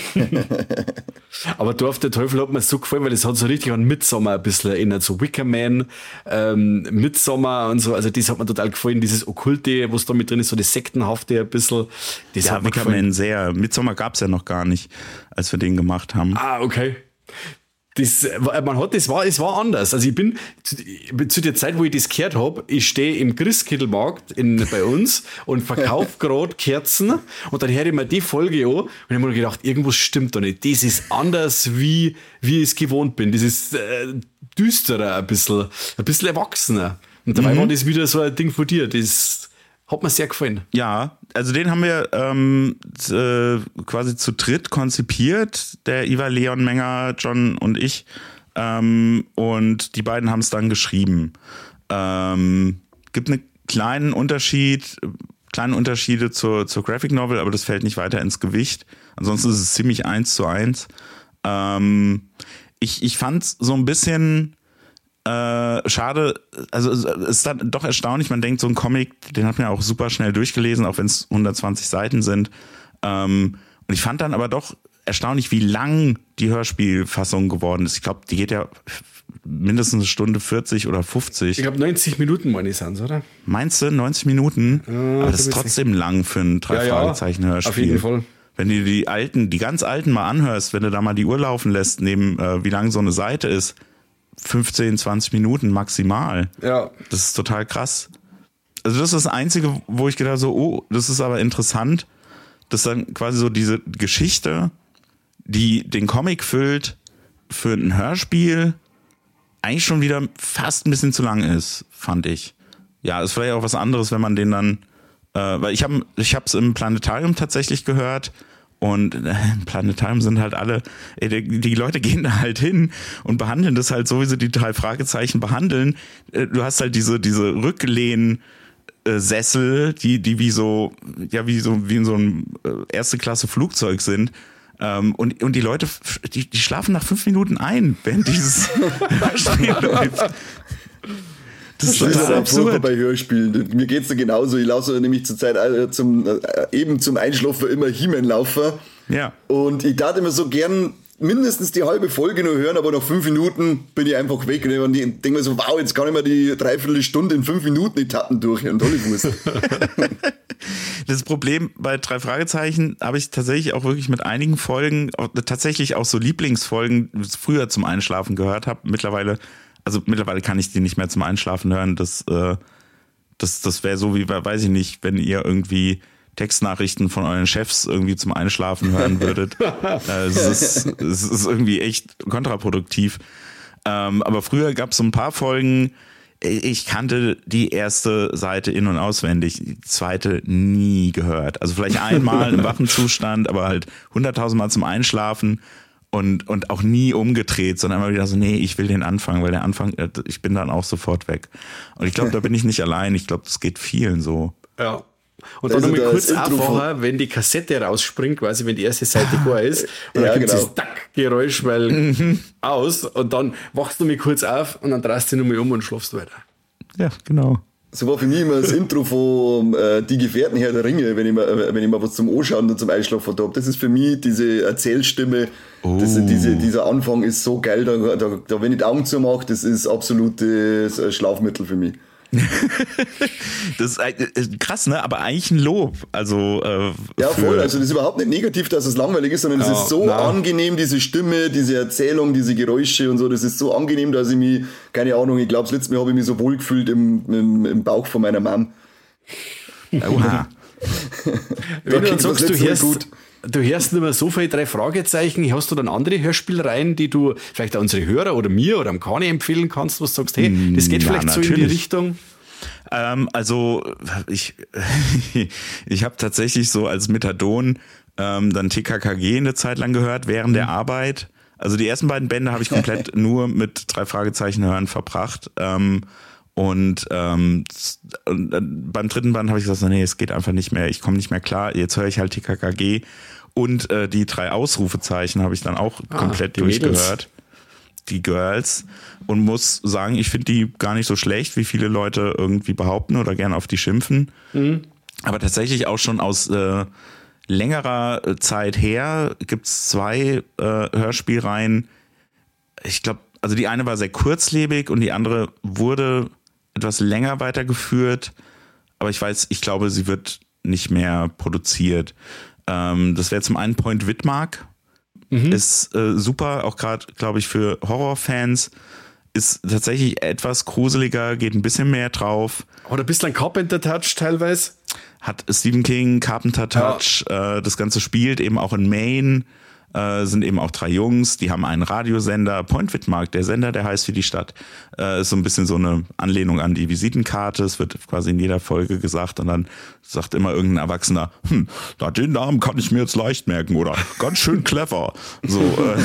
Aber Dorf der Teufel hat mir so gefallen, weil das hat so richtig an Midsommar ein bisschen erinnert, so Wickerman, Midsommar und so, also das hat mir total gefallen, dieses Okkulte, was da mit drin ist, so das Sektenhafte ein bisschen. Das ja, hat mir Wickerman gefallen. sehr. Midsommar gab es ja noch gar nicht, als wir den gemacht haben. Ah, okay. Es war anders. Also ich bin zu der Zeit, wo ich das gehört habe, ich stehe im Christkindlmarkt bei uns und verkaufe gerade Kerzen und dann höre ich mir die Folge an und ich habe mir gedacht, irgendwas stimmt da nicht. Das ist anders, wie ich es gewohnt bin. Das ist düsterer, ein bisschen erwachsener. Und dabei war das wieder so ein Ding von dir. Das hat mir sehr gefallen. Ja, also den haben wir quasi zu dritt konzipiert, der Ivar, Leon Menger, John und ich. Und die beiden haben es dann geschrieben. Gibt einen kleine Unterschiede zur Graphic Novel, aber das fällt nicht weiter ins Gewicht. Ansonsten ist es ziemlich 1:1. Ich fand es so ein bisschen schade, also es ist dann doch erstaunlich, man denkt, so ein Comic, den hat man ja auch super schnell durchgelesen, auch wenn es 120 Seiten sind. Und ich fand dann aber doch erstaunlich, wie lang die Hörspielfassung geworden ist. Ich glaube, die geht ja mindestens 1 Stunde 40 oder 50. Ich glaube 90 Minuten, meine ich, sind oder? Meinst du, 90 Minuten? Aber das ist trotzdem lang für ein 3-Fragezeichen-Hörspiel. Auf jeden Fall. Wenn du die ganz alten mal anhörst, wenn du da mal die Uhr laufen lässt, neben wie lang so eine Seite ist, 15, 20 Minuten maximal. Ja. Das ist total krass. Also das ist das Einzige, wo ich gedacht so, oh, das ist aber interessant, dass dann quasi so diese Geschichte, die den Comic füllt, für ein Hörspiel eigentlich schon wieder fast ein bisschen zu lang ist, fand ich. Ja, ist vielleicht auch was anderes, wenn man den dann, weil ich hab's im Planetarium tatsächlich gehört. Und im Planetarium sind halt alle, die Leute gehen da halt hin und behandeln das halt so, wie sie die 3 Fragezeichen behandeln. Du hast halt diese Rücklehnsessel, die wie in so einem erste Klasse Flugzeug sind. Und die Leute, die schlafen nach 5 Minuten ein, während dieses Spiel läuft. Das ist total absurd bei Hörspielen. Mir geht's da genauso. Ich laufe nämlich zur Zeit zum Einschlafen immer He-Man laufen. Ja. Und ich dachte immer so gern, mindestens die halbe Folge noch hören, aber nach 5 Minuten bin ich einfach weg. Und ich denke mir so, wow, jetzt kann ich mir die Dreiviertelstunde in 5 Minuten Etappen durchhören. Tolle Wurst. Das Problem bei 3 Fragezeichen habe ich tatsächlich auch wirklich mit einigen Folgen, tatsächlich auch so Lieblingsfolgen früher zum Einschlafen gehört habe. Mittlerweile kann ich die nicht mehr zum Einschlafen hören. Das wäre so wie, weiß ich nicht, wenn ihr irgendwie Textnachrichten von euren Chefs irgendwie zum Einschlafen hören würdet. Es ist irgendwie echt kontraproduktiv. Aber früher gab es so ein paar Folgen, ich kannte die erste Seite in- und auswendig, die zweite nie gehört. Also vielleicht einmal im wachen Zustand, aber halt 100.000 Mal zum Einschlafen und auch nie umgedreht, sondern immer wieder so, nee, ich will den Anfang, weil der Anfang, ich bin dann auch sofort weg. Und ich glaube, da bin ich nicht allein. Ich glaube, das geht vielen so. Ja. Und dann nochmal kurz vorher, wenn die Kassette rausspringt, quasi wenn die erste Seite gar ist, und dann gibt es das Tack-Geräusch, weil aus, und dann wachst du mich kurz auf und dann drehst du dich nochmal um und schlafst weiter. Ja, genau. So war für mich immer das Intro von Die Gefährten Herr der Ringe, wenn ich mal was zum Anschauen und zum Einschlafen habe. Das ist für mich diese Erzählstimme, dieser Anfang ist so geil, da wenn ich die Augen zumache, das ist absolutes Schlafmittel für mich. Das ist krass, ne? Aber eigentlich ein Lob. Also ja, voll. Also das ist überhaupt nicht negativ, dass es langweilig ist, sondern es ist so angenehm, diese Stimme, diese Erzählung, diese Geräusche und so. Das ist so angenehm, dass ich mich, keine Ahnung, ich glaube, das letzte Mal habe ich mich so wohl gefühlt im Bauch von meiner Mom. Oha. Wenn du dann sagst, du hörst nicht mehr so viele 3 Fragezeichen, hast du dann andere Hörspielreihen, die du vielleicht auch unsere Hörer oder mir oder am Kani empfehlen kannst, was du sagst, hey, das geht vielleicht so in die Richtung? Also ich habe tatsächlich so als Methadon dann TKKG eine Zeit lang gehört während der Arbeit. Also die ersten beiden Bände habe ich komplett nur mit 3 Fragezeichen hören verbracht. Und beim 3. Band habe ich gesagt, nee, es geht einfach nicht mehr, ich komme nicht mehr klar, jetzt höre ich halt TKKG und die 3 Ausrufezeichen habe ich dann auch komplett durchgehört. Die Girls. Und muss sagen, ich finde die gar nicht so schlecht, wie viele Leute irgendwie behaupten oder gerne auf die schimpfen. Mhm. Aber tatsächlich auch schon aus längerer Zeit her gibt's 2 Hörspielreihen. Ich glaube, also die eine war sehr kurzlebig und die andere wurde etwas länger weitergeführt, aber ich glaube, sie wird nicht mehr produziert. Das wäre zum einen Point Widmark, ist super, auch gerade, glaube ich, für Horrorfans, ist tatsächlich etwas gruseliger, geht ein bisschen mehr drauf. Oder ein bisschen Carpenter-Touch teilweise. Hat Stephen King, Carpenter-Touch, das Ganze spielt eben auch in Maine. Sind eben auch 3 Jungs, die haben einen Radiosender, Point Widmark, der Sender, der heißt wie die Stadt, ist so ein bisschen so eine Anlehnung an die Visitenkarte, es wird quasi in jeder Folge gesagt und dann sagt immer irgendein Erwachsener, den Namen kann ich mir jetzt leicht merken oder ganz schön clever. So,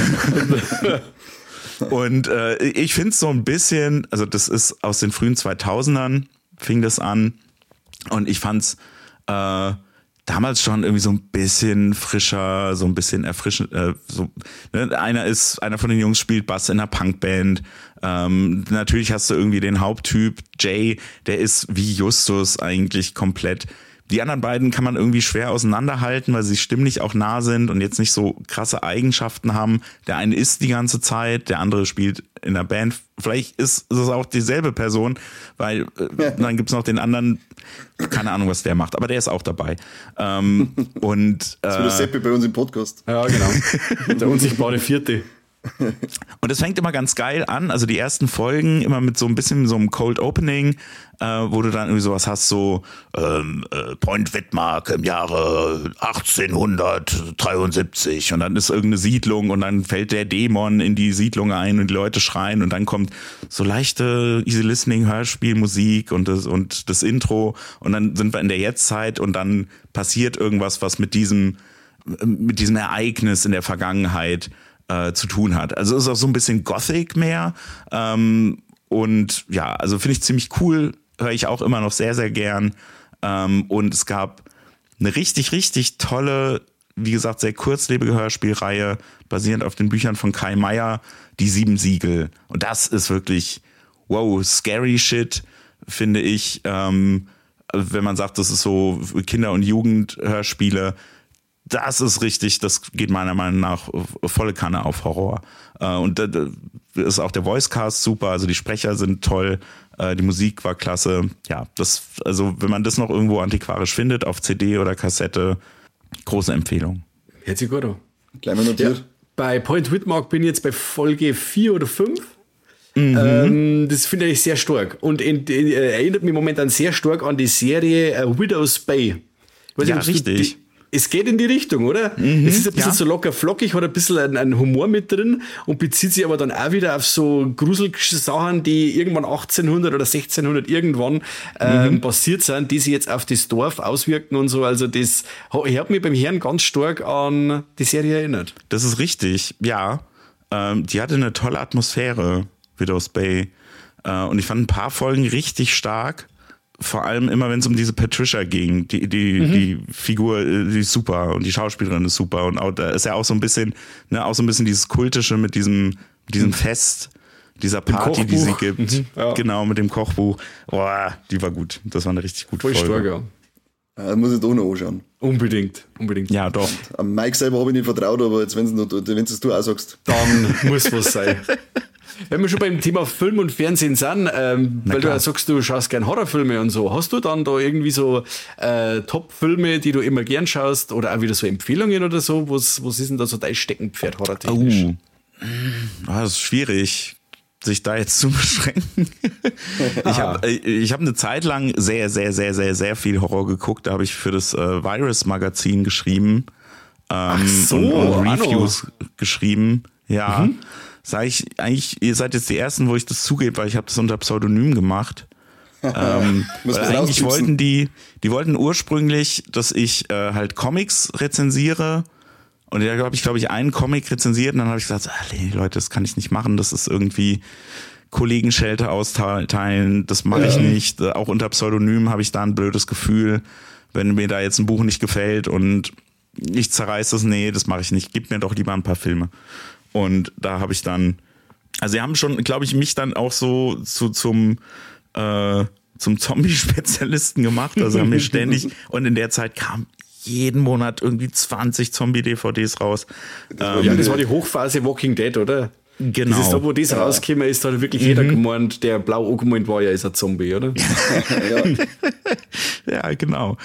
und ich finde es so ein bisschen, also das ist aus den frühen 2000ern, fing das an und ich fand's damals schon irgendwie so ein bisschen frischer, so ein bisschen erfrischend. Einer von den Jungs spielt Bass in einer Punkband. Natürlich hast du irgendwie den Haupttyp Jay, der ist wie Justus eigentlich komplett. Die anderen beiden kann man irgendwie schwer auseinanderhalten, weil sie stimmlich auch nah sind und jetzt nicht so krasse Eigenschaften haben. Der eine isst die ganze Zeit, der andere spielt in der Band. Vielleicht ist es auch dieselbe Person, weil dann gibt's noch den anderen, keine Ahnung, was der macht, aber der ist auch dabei. Das ist wieder Seppi bei uns im Podcast. Ja, genau. Der unsichtbare Vierte. Und es fängt immer ganz geil an, also die ersten Folgen immer mit so ein bisschen so einem Cold Opening, wo du dann irgendwie sowas hast, so Point Widmark im Jahre 1873 und dann ist irgendeine Siedlung und dann fällt der Dämon in die Siedlung ein und die Leute schreien und dann kommt so leichte Easy Listening Hörspielmusik und das Intro und dann sind wir in der Jetztzeit und dann passiert irgendwas, was mit diesem Ereignis in der Vergangenheit zu tun hat. Also ist auch so ein bisschen Gothic mehr. Und ja, also finde ich ziemlich cool, höre ich auch immer noch sehr, sehr gern. Und es gab eine richtig, richtig tolle, wie gesagt, sehr kurzlebige Hörspielreihe, basierend auf den Büchern von Kai Meier, die 7 Siegel. Und das ist wirklich, wow, scary shit, finde ich. Wenn man sagt, das ist so Kinder- und Jugendhörspiele, das ist richtig, das geht meiner Meinung nach volle Kanne auf Horror. Und da ist auch der Voicecast super, also die Sprecher sind toll, die Musik war klasse. Ja, also wenn man das noch irgendwo antiquarisch findet, auf CD oder Kassette, große Empfehlung. Hört sich gut an. Gleich mal notiert. Ja, bei Point Whitmark bin ich jetzt bei Folge 4 oder 5. Das finde ich sehr stark und erinnert mich momentan sehr stark an die Serie Widow's Bay. Ja, richtig. Es geht in die Richtung, oder? Es ist ein bisschen so locker flockig, hat ein bisschen einen Humor mit drin und bezieht sich aber dann auch wieder auf so Gruselsachen, die irgendwann 1800 oder 1600 irgendwann passiert sind, die sich jetzt auf das Dorf auswirken und so. Also das hat mich beim Hören ganz stark an die Serie erinnert. Das ist richtig, ja. Die hatte eine tolle Atmosphäre, Widow's Bay. Und ich fand ein paar Folgen richtig stark. Vor allem immer, wenn es um diese Patricia ging. Die Figur, die ist super und die Schauspielerin ist super. Und auch, da ist ja auch so ein bisschen, dieses Kultische mit diesem Fest, dieser Party, die sie gibt. Ja. Genau, mit dem Kochbuch. Boah, die war gut. Das war eine richtig gute Folge. Voll stark, ja. Das muss ich doch noch anschauen. Unbedingt. Ja, doch. Am Mike selber habe ich nicht vertraut, aber jetzt, wenn du auch sagst. Dann muss was sein. Wenn wir schon beim Thema Film und Fernsehen sind, weil du ja sagst, du schaust gern Horrorfilme und so, hast du dann da irgendwie so Top-Filme, die du immer gern schaust oder auch wieder so Empfehlungen oder so? Was ist denn da so dein Steckenpferd horrortechnisch? Das ist schwierig, sich da jetzt zu beschränken. Ich hab eine Zeit lang sehr, sehr, sehr, sehr, sehr viel Horror geguckt. Da habe ich für das Virus-Magazin geschrieben und Reviews geschrieben. Ja. Sag ich eigentlich, ihr seid jetzt die Ersten, wo ich das zugebe, weil ich habe das unter Pseudonym gemacht. Weil eigentlich wollten die wollten ursprünglich, dass ich halt Comics rezensiere. Und da habe ich, glaube ich, einen Comic rezensiert und dann habe ich gesagt, nee, Leute, das kann ich nicht machen. Das ist irgendwie Kollegenschelte austeilen, das mache ich nicht. Auch unter Pseudonym habe ich da ein blödes Gefühl, wenn mir da jetzt ein Buch nicht gefällt und ich zerreiße das, nee, das mache ich nicht. Gib mir doch lieber ein paar Filme. Und da habe ich dann, also sie haben schon, glaube ich, mich dann auch so zum Zombie-Spezialisten gemacht. Also haben mir ständig, und in der Zeit kam jeden Monat irgendwie 20 Zombie-DVDs raus. Das war die Hochphase Walking Dead, oder? Genau. Das ist da, wo das rausgekommen ist, hat wirklich jeder gemeint, der blau angemalt war, ja, ist ein Zombie, oder? Ja, genau.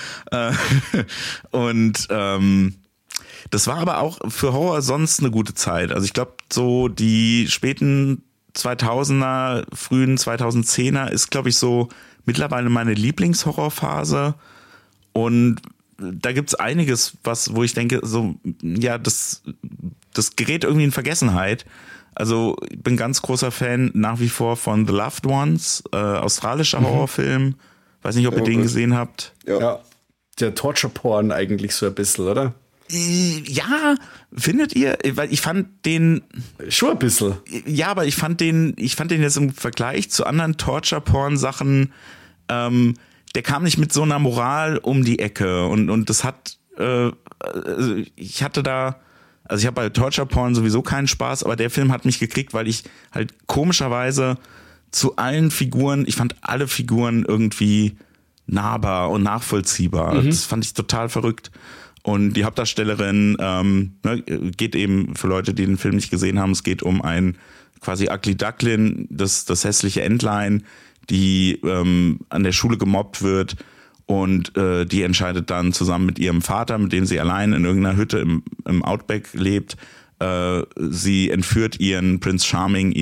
Und das war aber auch für Horror sonst eine gute Zeit. Also ich glaube, so die späten 2000er, frühen 2010er ist, glaube ich, so mittlerweile meine Lieblingshorrorphase. Und da gibt's einiges, wo ich denke, so, ja, das gerät irgendwie in Vergessenheit. Also ich bin ganz großer Fan nach wie vor von The Loved Ones, australischer Horrorfilm. Weiß nicht, ob ihr den gesehen habt. Ja. Der Torture-Porn eigentlich so ein bisschen, oder? Ja, findet ihr? Weil ich fand den schon ein bisschen. Ja, aber ich fand den jetzt im Vergleich zu anderen Torture-Porn-Sachen, der kam nicht mit so einer Moral um die Ecke und das hat, ich habe bei Torture-Porn sowieso keinen Spaß, aber der Film hat mich gekriegt, weil ich halt komischerweise zu allen Figuren, ich fand alle Figuren irgendwie nahbar und nachvollziehbar. Das fand ich total verrückt. Und die Hauptdarstellerin geht eben, für Leute, die den Film nicht gesehen haben, es geht um ein quasi Ugly Duckling, das hässliche Entlein, die an der Schule gemobbt wird und die entscheidet dann zusammen mit ihrem Vater, mit dem sie allein in irgendeiner Hütte im Outback lebt, sie entführt ihren Prince Charming,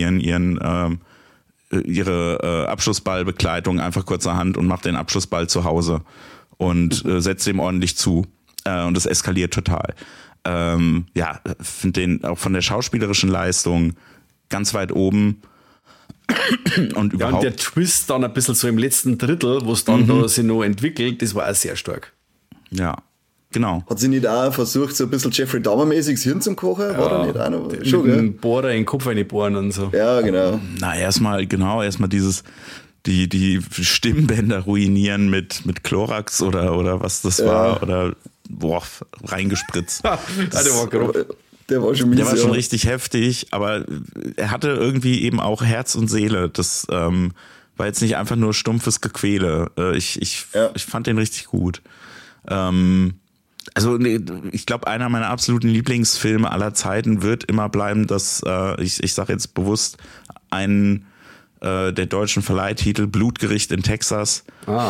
ihre Abschlussballbegleitung einfach kurzerhand und macht den Abschlussball zu Hause und setzt ihm ordentlich zu. Und das eskaliert total. Finde den auch von der schauspielerischen Leistung ganz weit oben. Und überhaupt. Und der Twist dann ein bisschen so im letzten Drittel, wo es dann da sich noch entwickelt, das war auch sehr stark. Ja, genau. Hat sie nicht auch versucht, so ein bisschen Jeffrey Dahmer-mäßig das Hirn zum Kochen? War da nicht auch noch? Schon, mit dem Bohrer in den Kopf reinbohren und so. Ja, genau. Na, erstmal dieses die Stimmbänder ruinieren mit Chlorax oder was das war oder reingespritzt. Der war grob. Der war schon mies, Der war schon richtig heftig, aber er hatte irgendwie eben auch Herz und Seele. Das war jetzt nicht einfach nur stumpfes Gequäle. Ich fand den richtig gut. Also ich glaube, einer meiner absoluten Lieblingsfilme aller Zeiten wird immer bleiben, dass ich sage jetzt bewusst einen der deutschen Verleihtitel Blutgericht in Texas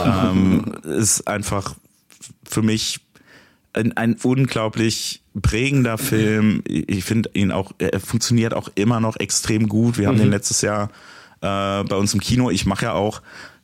ist einfach für mich ein unglaublich prägender Film. Ich finde ihn auch, er funktioniert auch immer noch extrem gut. Wir haben den letztes Jahr bei uns im Kino. Ich mache ja auch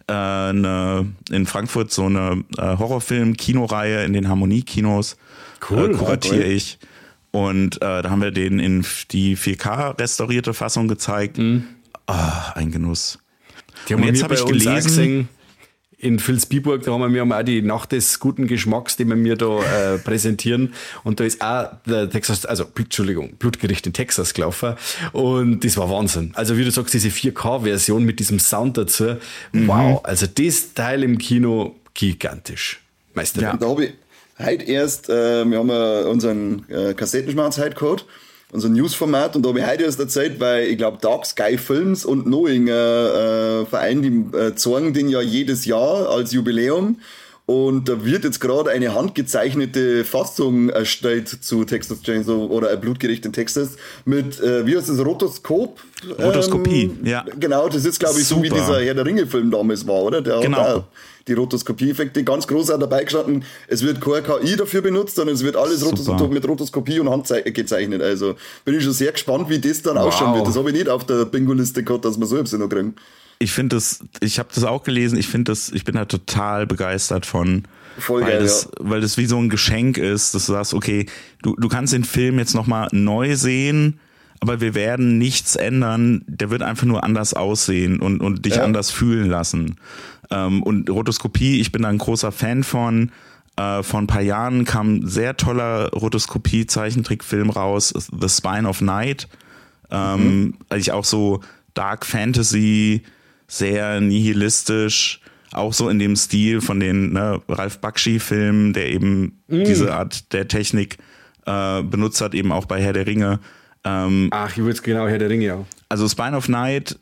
in Frankfurt so eine Horrorfilm-Kinoreihe in den Harmonie-Kinos. Kuratiere ich. Und da haben wir den in die 4K restaurierte Fassung gezeigt. Ein Genuss. Die haben jetzt habe ich gelesen. In Vilsbiburg, da haben wir auch die Nacht des guten Geschmacks, den wir mir da präsentieren. Und da ist auch der Blutgericht in Texas gelaufen. Und das war Wahnsinn. Also wie du sagst, diese 4K-Version mit diesem Sound dazu. Wow, also das Teil im Kino, gigantisch. Meisterwerk. Ja, da habe ich heute erst, wir haben ja unseren Kassettenschmerz heute gehabt, unser Newsformat, und da habe ich heute erst erzählt, weil ich glaube, Dark Sky Films und Knowing Verein, die zeigen den ja jedes Jahr als Jubiläum, und da wird jetzt gerade eine handgezeichnete Fassung erstellt zu Texas Chainsaw oder ein Blutgericht in Texas mit, wie heißt das, Rotoskopie, ja. Genau, das ist glaube ich so, wie dieser Herr der Ringe-Film damals war, oder? Der genau. Hat auch die Rotoskopie-Effekte ganz groß auch dabei gestanden. Es wird keine KI dafür benutzt, sondern es wird alles mit Rotoskopie und Hand gezeichnet. Also bin ich schon sehr gespannt, wie das dann ausschauen wird. Das habe ich nicht auf der Bingo-Liste gehabt, dass wir so etwas noch kriegen. Ich habe das auch gelesen, ich bin da total begeistert von. Voll geil, weil das wie so ein Geschenk ist, dass du sagst, okay, du kannst den Film jetzt nochmal neu sehen, aber wir werden nichts ändern, der wird einfach nur anders aussehen und dich anders fühlen lassen. Und Rotoskopie, ich bin da ein großer Fan von. Vor ein paar Jahren kam ein sehr toller Rotoskopie-Zeichentrickfilm raus, The Spine of Night. Eigentlich auch so Dark Fantasy, sehr nihilistisch, auch so in dem Stil von den Ralph Bakshi-Filmen, der eben diese Art der Technik benutzt hat, eben auch bei Herr der Ringe. Ich würde genau Herr der Ringe, ja. Also Spine of Night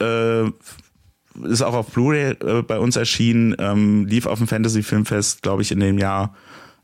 ist auch auf Blu-ray bei uns erschienen, lief auf dem Fantasy-Filmfest, glaube ich, in dem Jahr.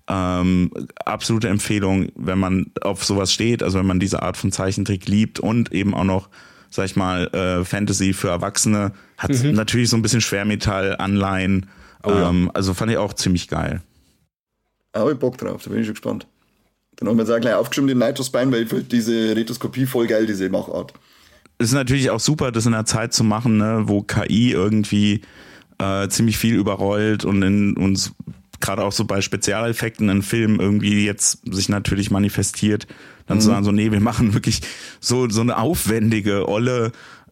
Absolute Empfehlung, wenn man auf sowas steht, also wenn man diese Art von Zeichentrick liebt und eben auch noch, sag ich mal, Fantasy für Erwachsene, hat natürlich so ein bisschen Schwermetall-Anleihen. Also fand ich auch ziemlich geil. Da habe ich Bock drauf, da bin ich schon gespannt. Dann haben wir jetzt auch gleich aufgeschrieben, den Nitro Spine, weil ich finde diese Retoskopie voll geil, diese Machart. Es ist natürlich auch super, das in einer Zeit zu machen, ne, wo KI irgendwie ziemlich viel überrollt und in uns gerade auch so bei Spezialeffekten in Filmen irgendwie jetzt sich natürlich manifestiert, dann zu sagen so, nee, wir machen wirklich so eine aufwendige, olle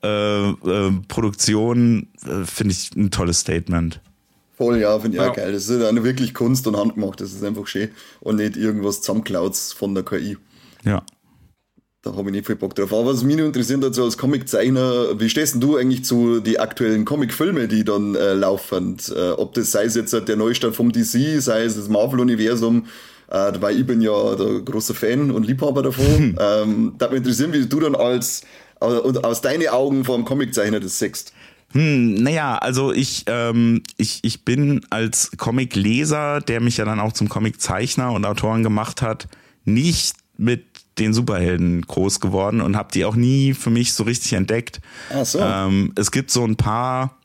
Produktion, finde ich ein tolles Statement. Voll, ja, finde ich auch geil. Das ist eine wirklich Kunst und handgemacht, das ist einfach schön und nicht irgendwas zusammengeklaut von der KI. Ja. Da habe ich nicht viel Bock drauf. Aber was mich nur interessiert hat, so als Comiczeichner, wie stehst denn du eigentlich zu die aktuellen Comicfilme, die dann laufen? Ob das sei es jetzt der Neustart vom DC, sei es das Marvel-Universum, weil ich bin ja der große Fan und Liebhaber davon. Da würde mich interessieren, wie du dann aus deinen Augen vom Comiczeichner das siehst. Naja, also ich bin als Comicleser, der mich ja dann auch zum Comiczeichner und Autoren gemacht hat, nicht mit den Superhelden groß geworden und habe die auch nie für mich so richtig entdeckt. Ach so. Es gibt so ein paar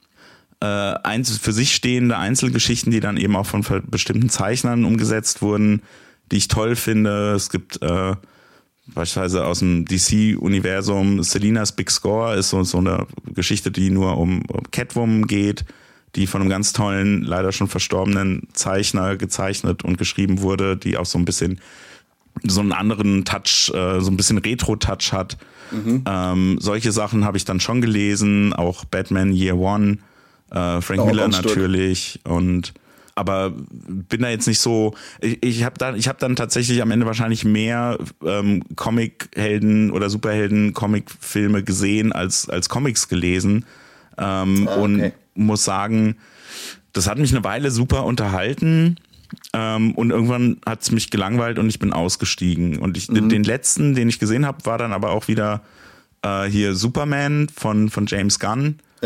für sich stehende Einzelgeschichten, die dann eben auch von bestimmten Zeichnern umgesetzt wurden, die ich toll finde. Es gibt beispielsweise aus dem DC-Universum Selena's Big Score ist so eine Geschichte, die nur um Catwoman geht, die von einem ganz tollen, leider schon verstorbenen Zeichner gezeichnet und geschrieben wurde, die auch so ein bisschen so einen anderen Touch, so ein bisschen Retro-Touch hat. Solche Sachen habe ich dann schon gelesen, auch Batman Year One, Frank Miller natürlich aber bin da jetzt nicht so, ich hab dann tatsächlich am Ende wahrscheinlich mehr Comic-Helden oder Superhelden-Comic-Filme gesehen als Comics gelesen und muss sagen, das hat mich eine Weile super unterhalten. Und irgendwann hat es mich gelangweilt und ich bin ausgestiegen. Und den letzten, den ich gesehen habe, war dann aber auch wieder hier Superman von James Gunn,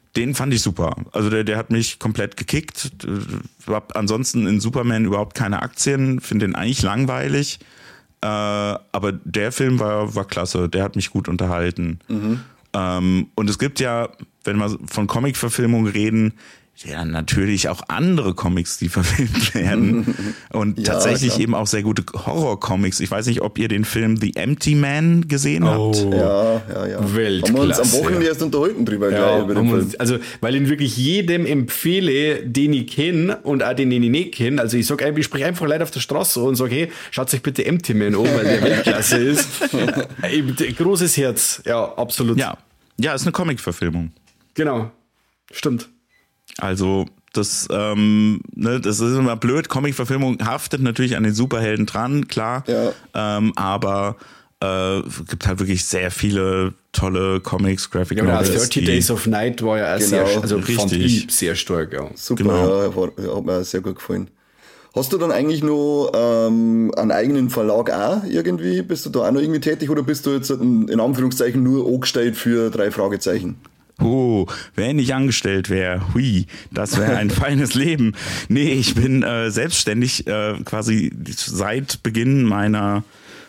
Den fand ich super. Also der hat mich komplett gekickt. Hab ansonsten in Superman überhaupt keine Aktien, finde den eigentlich langweilig. Aber der Film war klasse, der hat mich gut unterhalten. Und es gibt ja, wenn wir von Comic-Verfilmung reden, ja, natürlich auch andere Comics, die verfilmt werden. Und ja, tatsächlich klar. Eben auch sehr gute Horror-Comics. Ich weiß nicht, ob ihr den Film The Empty Man gesehen habt. Ja. Weltklasse. Haben wir uns am Wochenende erst unterhalten drüber. Ja, also, weil ich wirklich jedem empfehle, den ich kenne und auch den ich nicht kenne. Also ich spreche einfach Leute auf der Straße und sage, hey, schaut euch bitte Empty Man an, weil der Weltklasse ist. Großes Herz. Ja, absolut. Ja, ist eine Comic-Verfilmung. Genau. Stimmt. Also das ist immer blöd. Comic-Verfilmung haftet natürlich an den Superhelden dran, klar. Ja. Aber es gibt halt wirklich sehr viele tolle Comics, Graphic Novels. Ja, 30 Days of Night war ja auch fand ich sehr stark. Ja. Super, genau. Hat mir sehr gut gefallen. Hast du dann eigentlich noch einen eigenen Verlag auch irgendwie? Bist du da auch noch irgendwie tätig oder bist du jetzt in Anführungszeichen nur angestellt für 3 Fragezeichen? Wenn ich angestellt wäre, das wäre ein feines Leben. Nee, ich bin selbstständig quasi seit Beginn meiner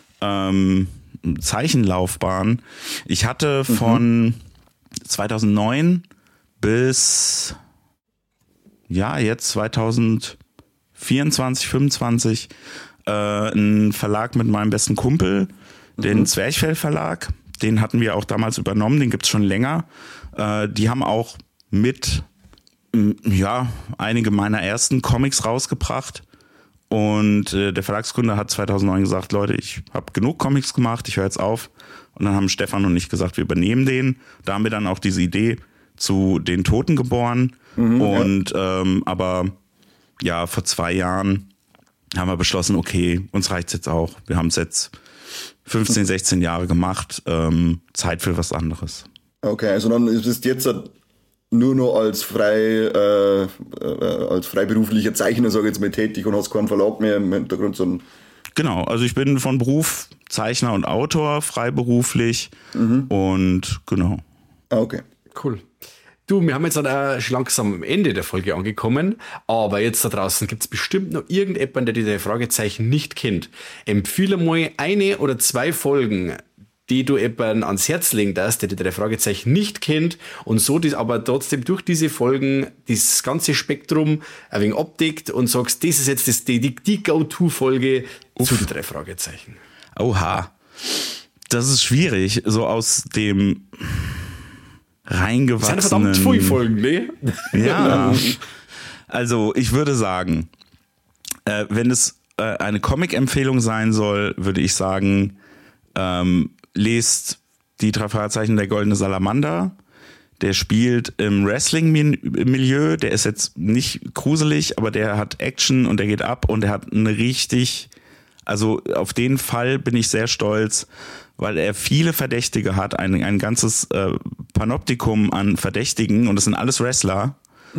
Zeichenlaufbahn. Ich hatte von 2009 bis jetzt 2024, 25 einen Verlag mit meinem besten Kumpel, den Zwerchfell Verlag. Den hatten wir auch damals übernommen, den gibt's schon länger. Die haben auch mit einige meiner ersten Comics rausgebracht. Und der Verlagsgründer hat 2009 gesagt, Leute, ich habe genug Comics gemacht, ich höre jetzt auf. Und dann haben Stefan und ich gesagt, wir übernehmen den. Da haben wir dann auch diese Idee zu den Toten geboren. Aber vor 2 Jahren haben wir beschlossen, okay, uns reicht's jetzt auch. Wir haben es jetzt 15, 16 Jahre gemacht, Zeit für was anderes. Okay, also dann ist es jetzt nur noch als freiberuflicher Zeichner, sage ich jetzt mal, tätig und hast keinen Verlag mehr im Hintergrund, sondern... Genau, also ich bin von Beruf Zeichner und Autor, freiberuflich und genau. Okay. Cool. Du, wir haben jetzt schon langsam am Ende der Folge angekommen, aber jetzt da draußen gibt es bestimmt noch irgendjemanden, der diese Fragezeichen nicht kennt. Empfehle mal 1 oder 2 Folgen, die du jemanden ans Herz legen darfst, der die 3 Fragezeichen nicht kennt und so aber trotzdem durch diese Folgen das ganze Spektrum ein wenig abdeckt und sagst, das ist jetzt die Go-To-Folge zu den 3 Fragezeichen. Oha, das ist schwierig, so aus dem reingewachsenen... Das sind verdammt viele Folgen, ne? Ja, also ich würde sagen, wenn es eine Comic-Empfehlung sein soll, würde ich sagen, lest die 3 Fragezeichen der Goldene Salamander. Der spielt im Wrestling-Milieu, der ist jetzt nicht gruselig, aber der hat Action und der geht ab und der hat also auf den Fall bin ich sehr stolz, weil er viele Verdächtige hat, ein ganzes Panoptikum an Verdächtigen und das sind alles Wrestler,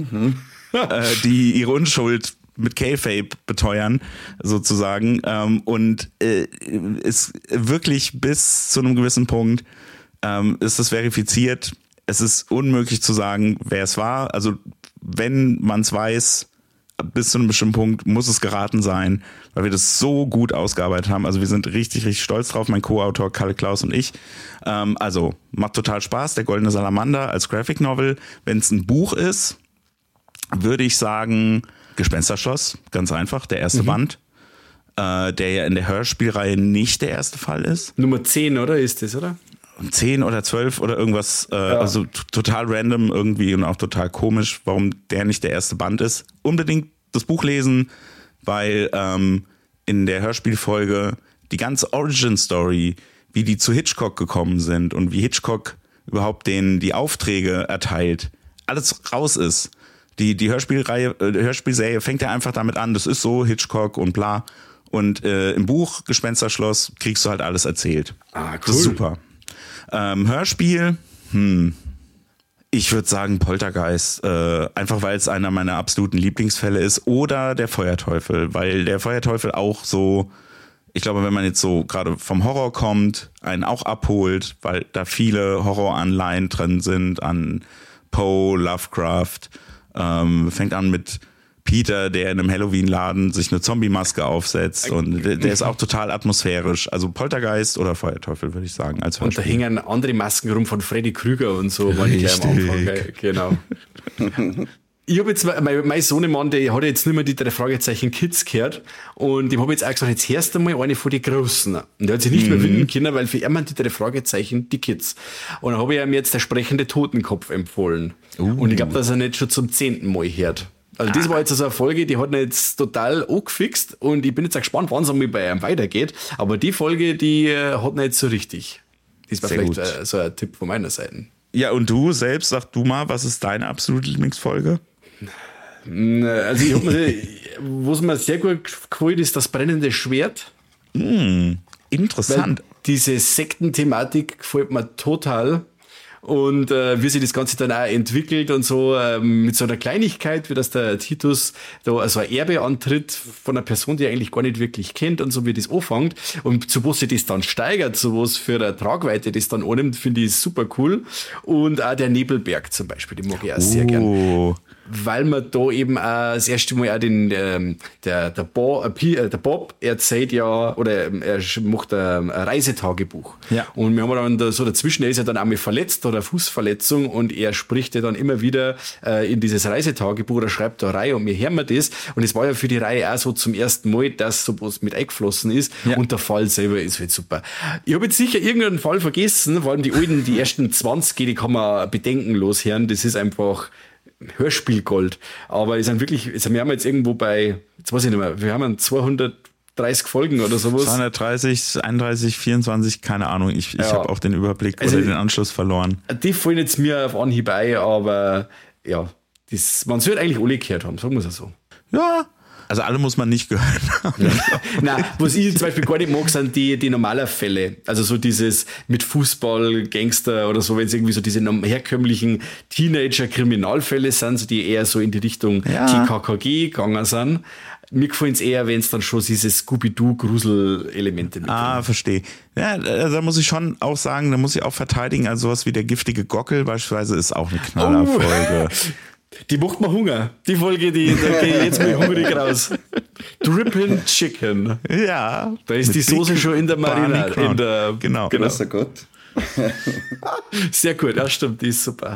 die ihre Unschuld mit Kayfabe beteuern, sozusagen. Und ist wirklich bis zu einem gewissen Punkt ist es verifiziert. Es ist unmöglich zu sagen, wer es war. Also wenn man es weiß, bis zu einem bestimmten Punkt muss es geraten sein, weil wir das so gut ausgearbeitet haben. Also wir sind richtig, richtig stolz drauf, mein Co-Autor Kalle Klaus und ich. Also macht total Spaß, der Goldene Salamander als Graphic Novel. Wenn es ein Buch ist, würde ich sagen Gespensterschloss, ganz einfach, der erste Band, der ja in der Hörspielreihe nicht der erste Fall ist. Nummer 10, oder? Ist das, oder? 10 oder 12 oder irgendwas, also total random irgendwie und auch total komisch, warum der nicht der erste Band ist. Unbedingt das Buch lesen, weil in der Hörspielfolge die ganze Origin-Story, wie die zu Hitchcock gekommen sind und wie Hitchcock überhaupt denen die Aufträge erteilt, alles raus ist. Die Hörspielserie fängt ja einfach damit an, das ist so, Hitchcock und bla. Und im Buch Gespensterschloss kriegst du halt alles erzählt. Ah, cool. Das ist super. Hörspiel, ich würde sagen Poltergeist, einfach weil es einer meiner absoluten Lieblingsfälle ist, oder der Feuerteufel, weil der Feuerteufel auch so, ich glaube, wenn man jetzt so gerade vom Horror kommt, einen auch abholt, weil da viele Horroranleihen drin sind an Poe, Lovecraft, fängt an mit Peter, der in einem Halloween-Laden sich eine Zombie-Maske aufsetzt und der ist auch total atmosphärisch. Also Poltergeist oder Feuerteufel, würde ich sagen, als Und da Hörspiel. hängen andere Masken rum von Freddy Krüger und so, war ich gleich am Anfang. Genau. Ich habe jetzt, mein Sohnemann, der hat jetzt nicht mehr die 3 Fragezeichen Kids gehört und dem habe ich jetzt auch gesagt, jetzt hörst du mal eine von den Großen. Und der hat sich nicht mehr finden können, weil für ihn waren die 3 Fragezeichen die Kids. Und dann habe ich ihm jetzt der sprechende Totenkopf empfohlen. Und ich glaube, dass er nicht schon zum 10. Mal hört. Also das war jetzt also eine Folge, die hat ihn jetzt total angefixt und ich bin jetzt auch gespannt, wann es einmal bei ihm weitergeht. Aber die Folge, die hat ihn jetzt so richtig. Das war Sehr vielleicht gut. so ein Tipp von meiner Seite. Ja, und du selbst, sag du mal, was ist deine absolute Lieblingsfolge? Also ich hab mir, was mir sehr gut gefällt, ist das brennende Schwert. Interessant. Weil diese Sektenthematik gefällt mir total. Und wie sich das Ganze dann auch entwickelt und so mit so einer Kleinigkeit, wie das der Titus da also ein Erbe antritt von einer Person, die er eigentlich gar nicht wirklich kennt und so wie das anfängt und zu was sich das dann steigert, so was für eine Tragweite das dann annimmt, finde ich super cool. Und auch der Nebelberg zum Beispiel, den mag ich auch sehr gern. Weil man da eben auch das erste Mal auch der Bob erzählt ja, oder er macht ein Reisetagebuch. Ja. Und wir haben dann da so dazwischen, er ist ja dann einmal verletzt oder Fußverletzung und er spricht ja dann immer wieder in dieses Reisetagebuch oder schreibt da rein und wir hören wir das. Und es war ja für die Reihe auch so zum ersten Mal, dass sowas mit eingeflossen ist und der Fall selber ist halt super. Ich habe jetzt sicher irgendeinen Fall vergessen, vor allem die ersten 20, die kann man bedenkenlos hören. Das ist einfach Hörspielgold. Aber wir sind wirklich, wir haben jetzt irgendwo bei, jetzt weiß ich nicht mehr, wir haben 230 Folgen oder sowas. 230, 31, 24, keine Ahnung. Ich habe auch den Überblick Also, oder den Anschluss verloren. Die fallen jetzt mir auf Anhieb ein, aber ja, man sollte eigentlich alle gehört haben, sagen wir es so. Ja, also alle muss man nicht gehört haben. Nein, was ich zum Beispiel gar nicht mag, sind die normalen Fälle. Also so dieses mit Fußball, Gangster oder so, wenn es irgendwie so diese herkömmlichen Teenager-Kriminalfälle sind, so die eher so in die Richtung TKKG gegangen sind. Mir gefällt es eher, wenn es dann schon diese Scooby-Doo-Grusel-Elemente mit Verstehe. Ja, da muss ich schon auch sagen, da muss ich auch verteidigen, also sowas wie der giftige Gockel beispielsweise ist auch eine Knallerfolge. Die macht mir Hunger. Die Folge, da gehe ich jetzt mal hungrig raus. Drippin' Chicken. Ja. Da ist die Soße schon in der Marinade. Genau. Grüßer Gott. Sehr gut, ja stimmt, die ist super.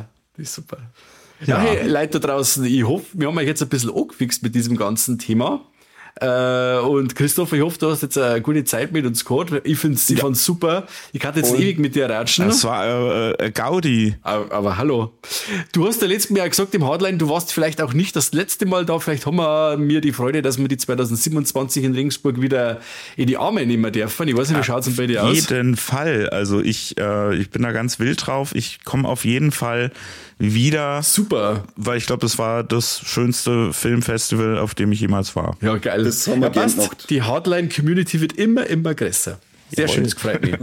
Ja, hey, Leute da draußen, ich hoffe, wir haben euch jetzt ein bisschen angefixt mit diesem ganzen Thema. Und Christoph, ich hoffe, du hast jetzt eine gute Zeit mit uns gehabt. Ich fand's super. Ich kann jetzt ewig mit dir ratschen. Das war Gaudi. Aber hallo. Du hast ja letztes Mal gesagt im Hardline, du warst vielleicht auch nicht das letzte Mal da. Vielleicht haben wir mir die Freude, dass wir die 2027 in Regensburg wieder in die Arme nehmen dürfen. Ich weiß nicht, wie schaut's denn bei dir aus? Auf jeden Fall. Also ich bin da ganz wild drauf. Ich komme auf jeden Fall wieder. Super. Weil ich glaube, das war das schönste Filmfestival, auf dem ich jemals war. Ja, geil. Das haben wir gern gemacht. Die Hardline-Community wird immer größer. Sehr schön, das gefreut mich.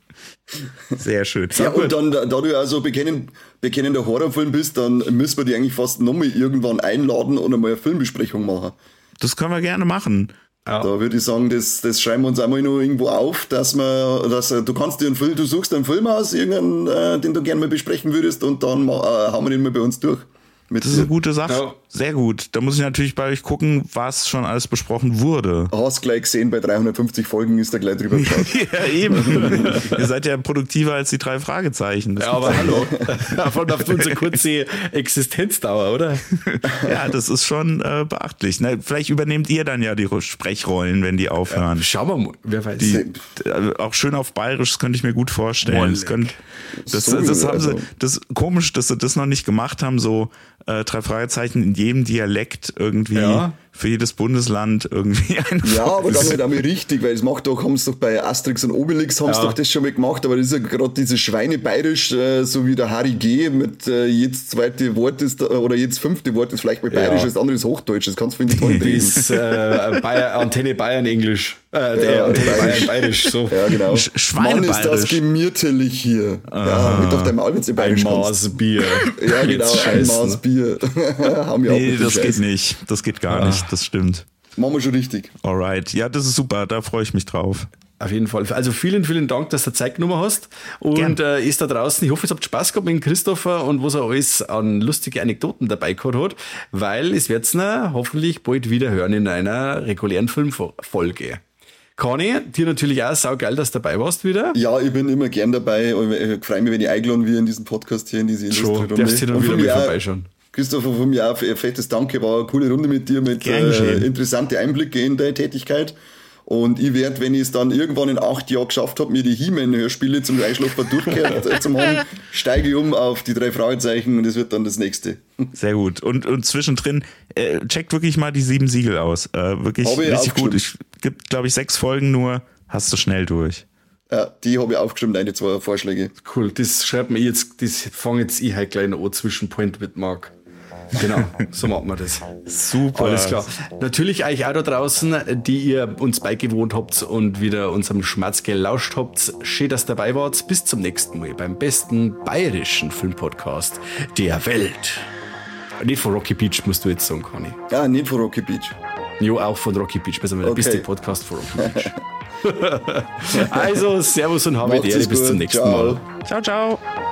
Sehr schön. Ja, und dann, da du ja so bekennender Horrorfilm bist, dann müssen wir die eigentlich fast nochmal irgendwann einladen und einmal eine Filmbesprechung machen. Das können wir gerne machen. Ja. Da würde ich sagen, das schreiben wir uns einmal noch irgendwo auf, du suchst einen Film aus, irgendeinen, den du gerne mal besprechen würdest und dann hauen wir den mal bei uns durch. Das ist eine gute Sache. Ja. Sehr gut. Da muss ich natürlich bei euch gucken, was schon alles besprochen wurde. Hast gleich gesehen, bei 350 Folgen ist da gleich drüber geschaut. Ja, eben. Ihr seid ja produktiver als die 3 Fragezeichen. Das aber hallo. Vor allem auf unsere kurze Existenzdauer, oder? Ja, das ist schon beachtlich. Na, vielleicht übernehmt ihr dann ja die Sprechrollen, wenn die aufhören. Ja, schauen wir mal, wer weiß. Auch schön auf Bayerisch, das könnte ich mir gut vorstellen. Das ist komisch, dass sie das noch nicht gemacht haben, so 3 Fragezeichen in jedem Dialekt irgendwie für jedes Bundesland irgendwie eine Ja, aber dann halt auch mal richtig, weil haben sie doch bei Asterix und Obelix haben sie doch das schon mal gemacht, aber das ist ja gerade dieses Schweinebayerisch, so wie der Harry G. mit jedes zweite Wort ist, oder jedes 5. Wort ist vielleicht mal Bayerisch, das andere ist Hochdeutsch, das kannst du finde ich toll reden. Das ist Antenne Bayern Englisch. Antenne Bayern Bayerisch, so. Ja, genau. Mann, ist das gemütlich hier. Ja, mit auf deinem Album Bayerisch ein Maß Bier. Ja, genau, ein Maß Bier. Haben wir nee, das geht nicht. Das geht gar nicht, das stimmt. Machen wir schon richtig. Alright, ja, das ist super, da freue ich mich drauf. Auf jeden Fall. Also vielen, vielen Dank, dass du Zeit genommen hast. Und ist da draußen, ich hoffe, es habt Spaß gehabt mit dem Christopher und was er alles an lustige Anekdoten dabei gehabt hat, weil es wird's hoffentlich bald wieder hören in einer regulären Filmfolge. Conny, dir natürlich auch saugeil, dass du dabei warst wieder. Ja, ich bin immer gern dabei. Ich freue mich, wenn ich eingeladen werde in diesen Podcast hier, in diese Illustre-Runde. Darfst du dann wieder mit vorbeischauen. Christopher, von mir auch ein fettes Danke, war eine coole Runde mit dir, mit interessante Einblicke in deine Tätigkeit. Und ich werde, wenn ich es dann irgendwann in 8 Jahren geschafft habe, mir die He-Man-Hörspiele zum Einschlafen durchgehört zu haben, steige ich um auf die 3 Fragezeichen und das wird dann das nächste. Sehr gut. Und zwischendrin, checkt wirklich mal die 7 Siegel aus. Wirklich richtig gut. Es gibt, glaube ich, 6 Folgen nur, hast du schnell durch. Ja, die habe ich aufgeschrieben, deine 2 Vorschläge. Cool, das schreibt mir jetzt, das fange jetzt ich halt gleich noch an zwischen Point mit Mark. Genau, so machen wir das. Super. Alles klar. Natürlich euch auch da draußen, die ihr uns beigewohnt habt und wieder unserem Schmerz gelauscht habt. Schön, dass ihr dabei wart. Bis zum nächsten Mal beim besten bayerischen Filmpodcast der Welt. Nicht von Rocky Beach, musst du jetzt sagen, Conny. Ja, nicht von Rocky Beach. Jo, auch von Rocky Beach. Wir sind der beste Podcast von Rocky Beach. Also, Servus und habe die Ehre. Bis zum nächsten Mal. Ciao, ciao.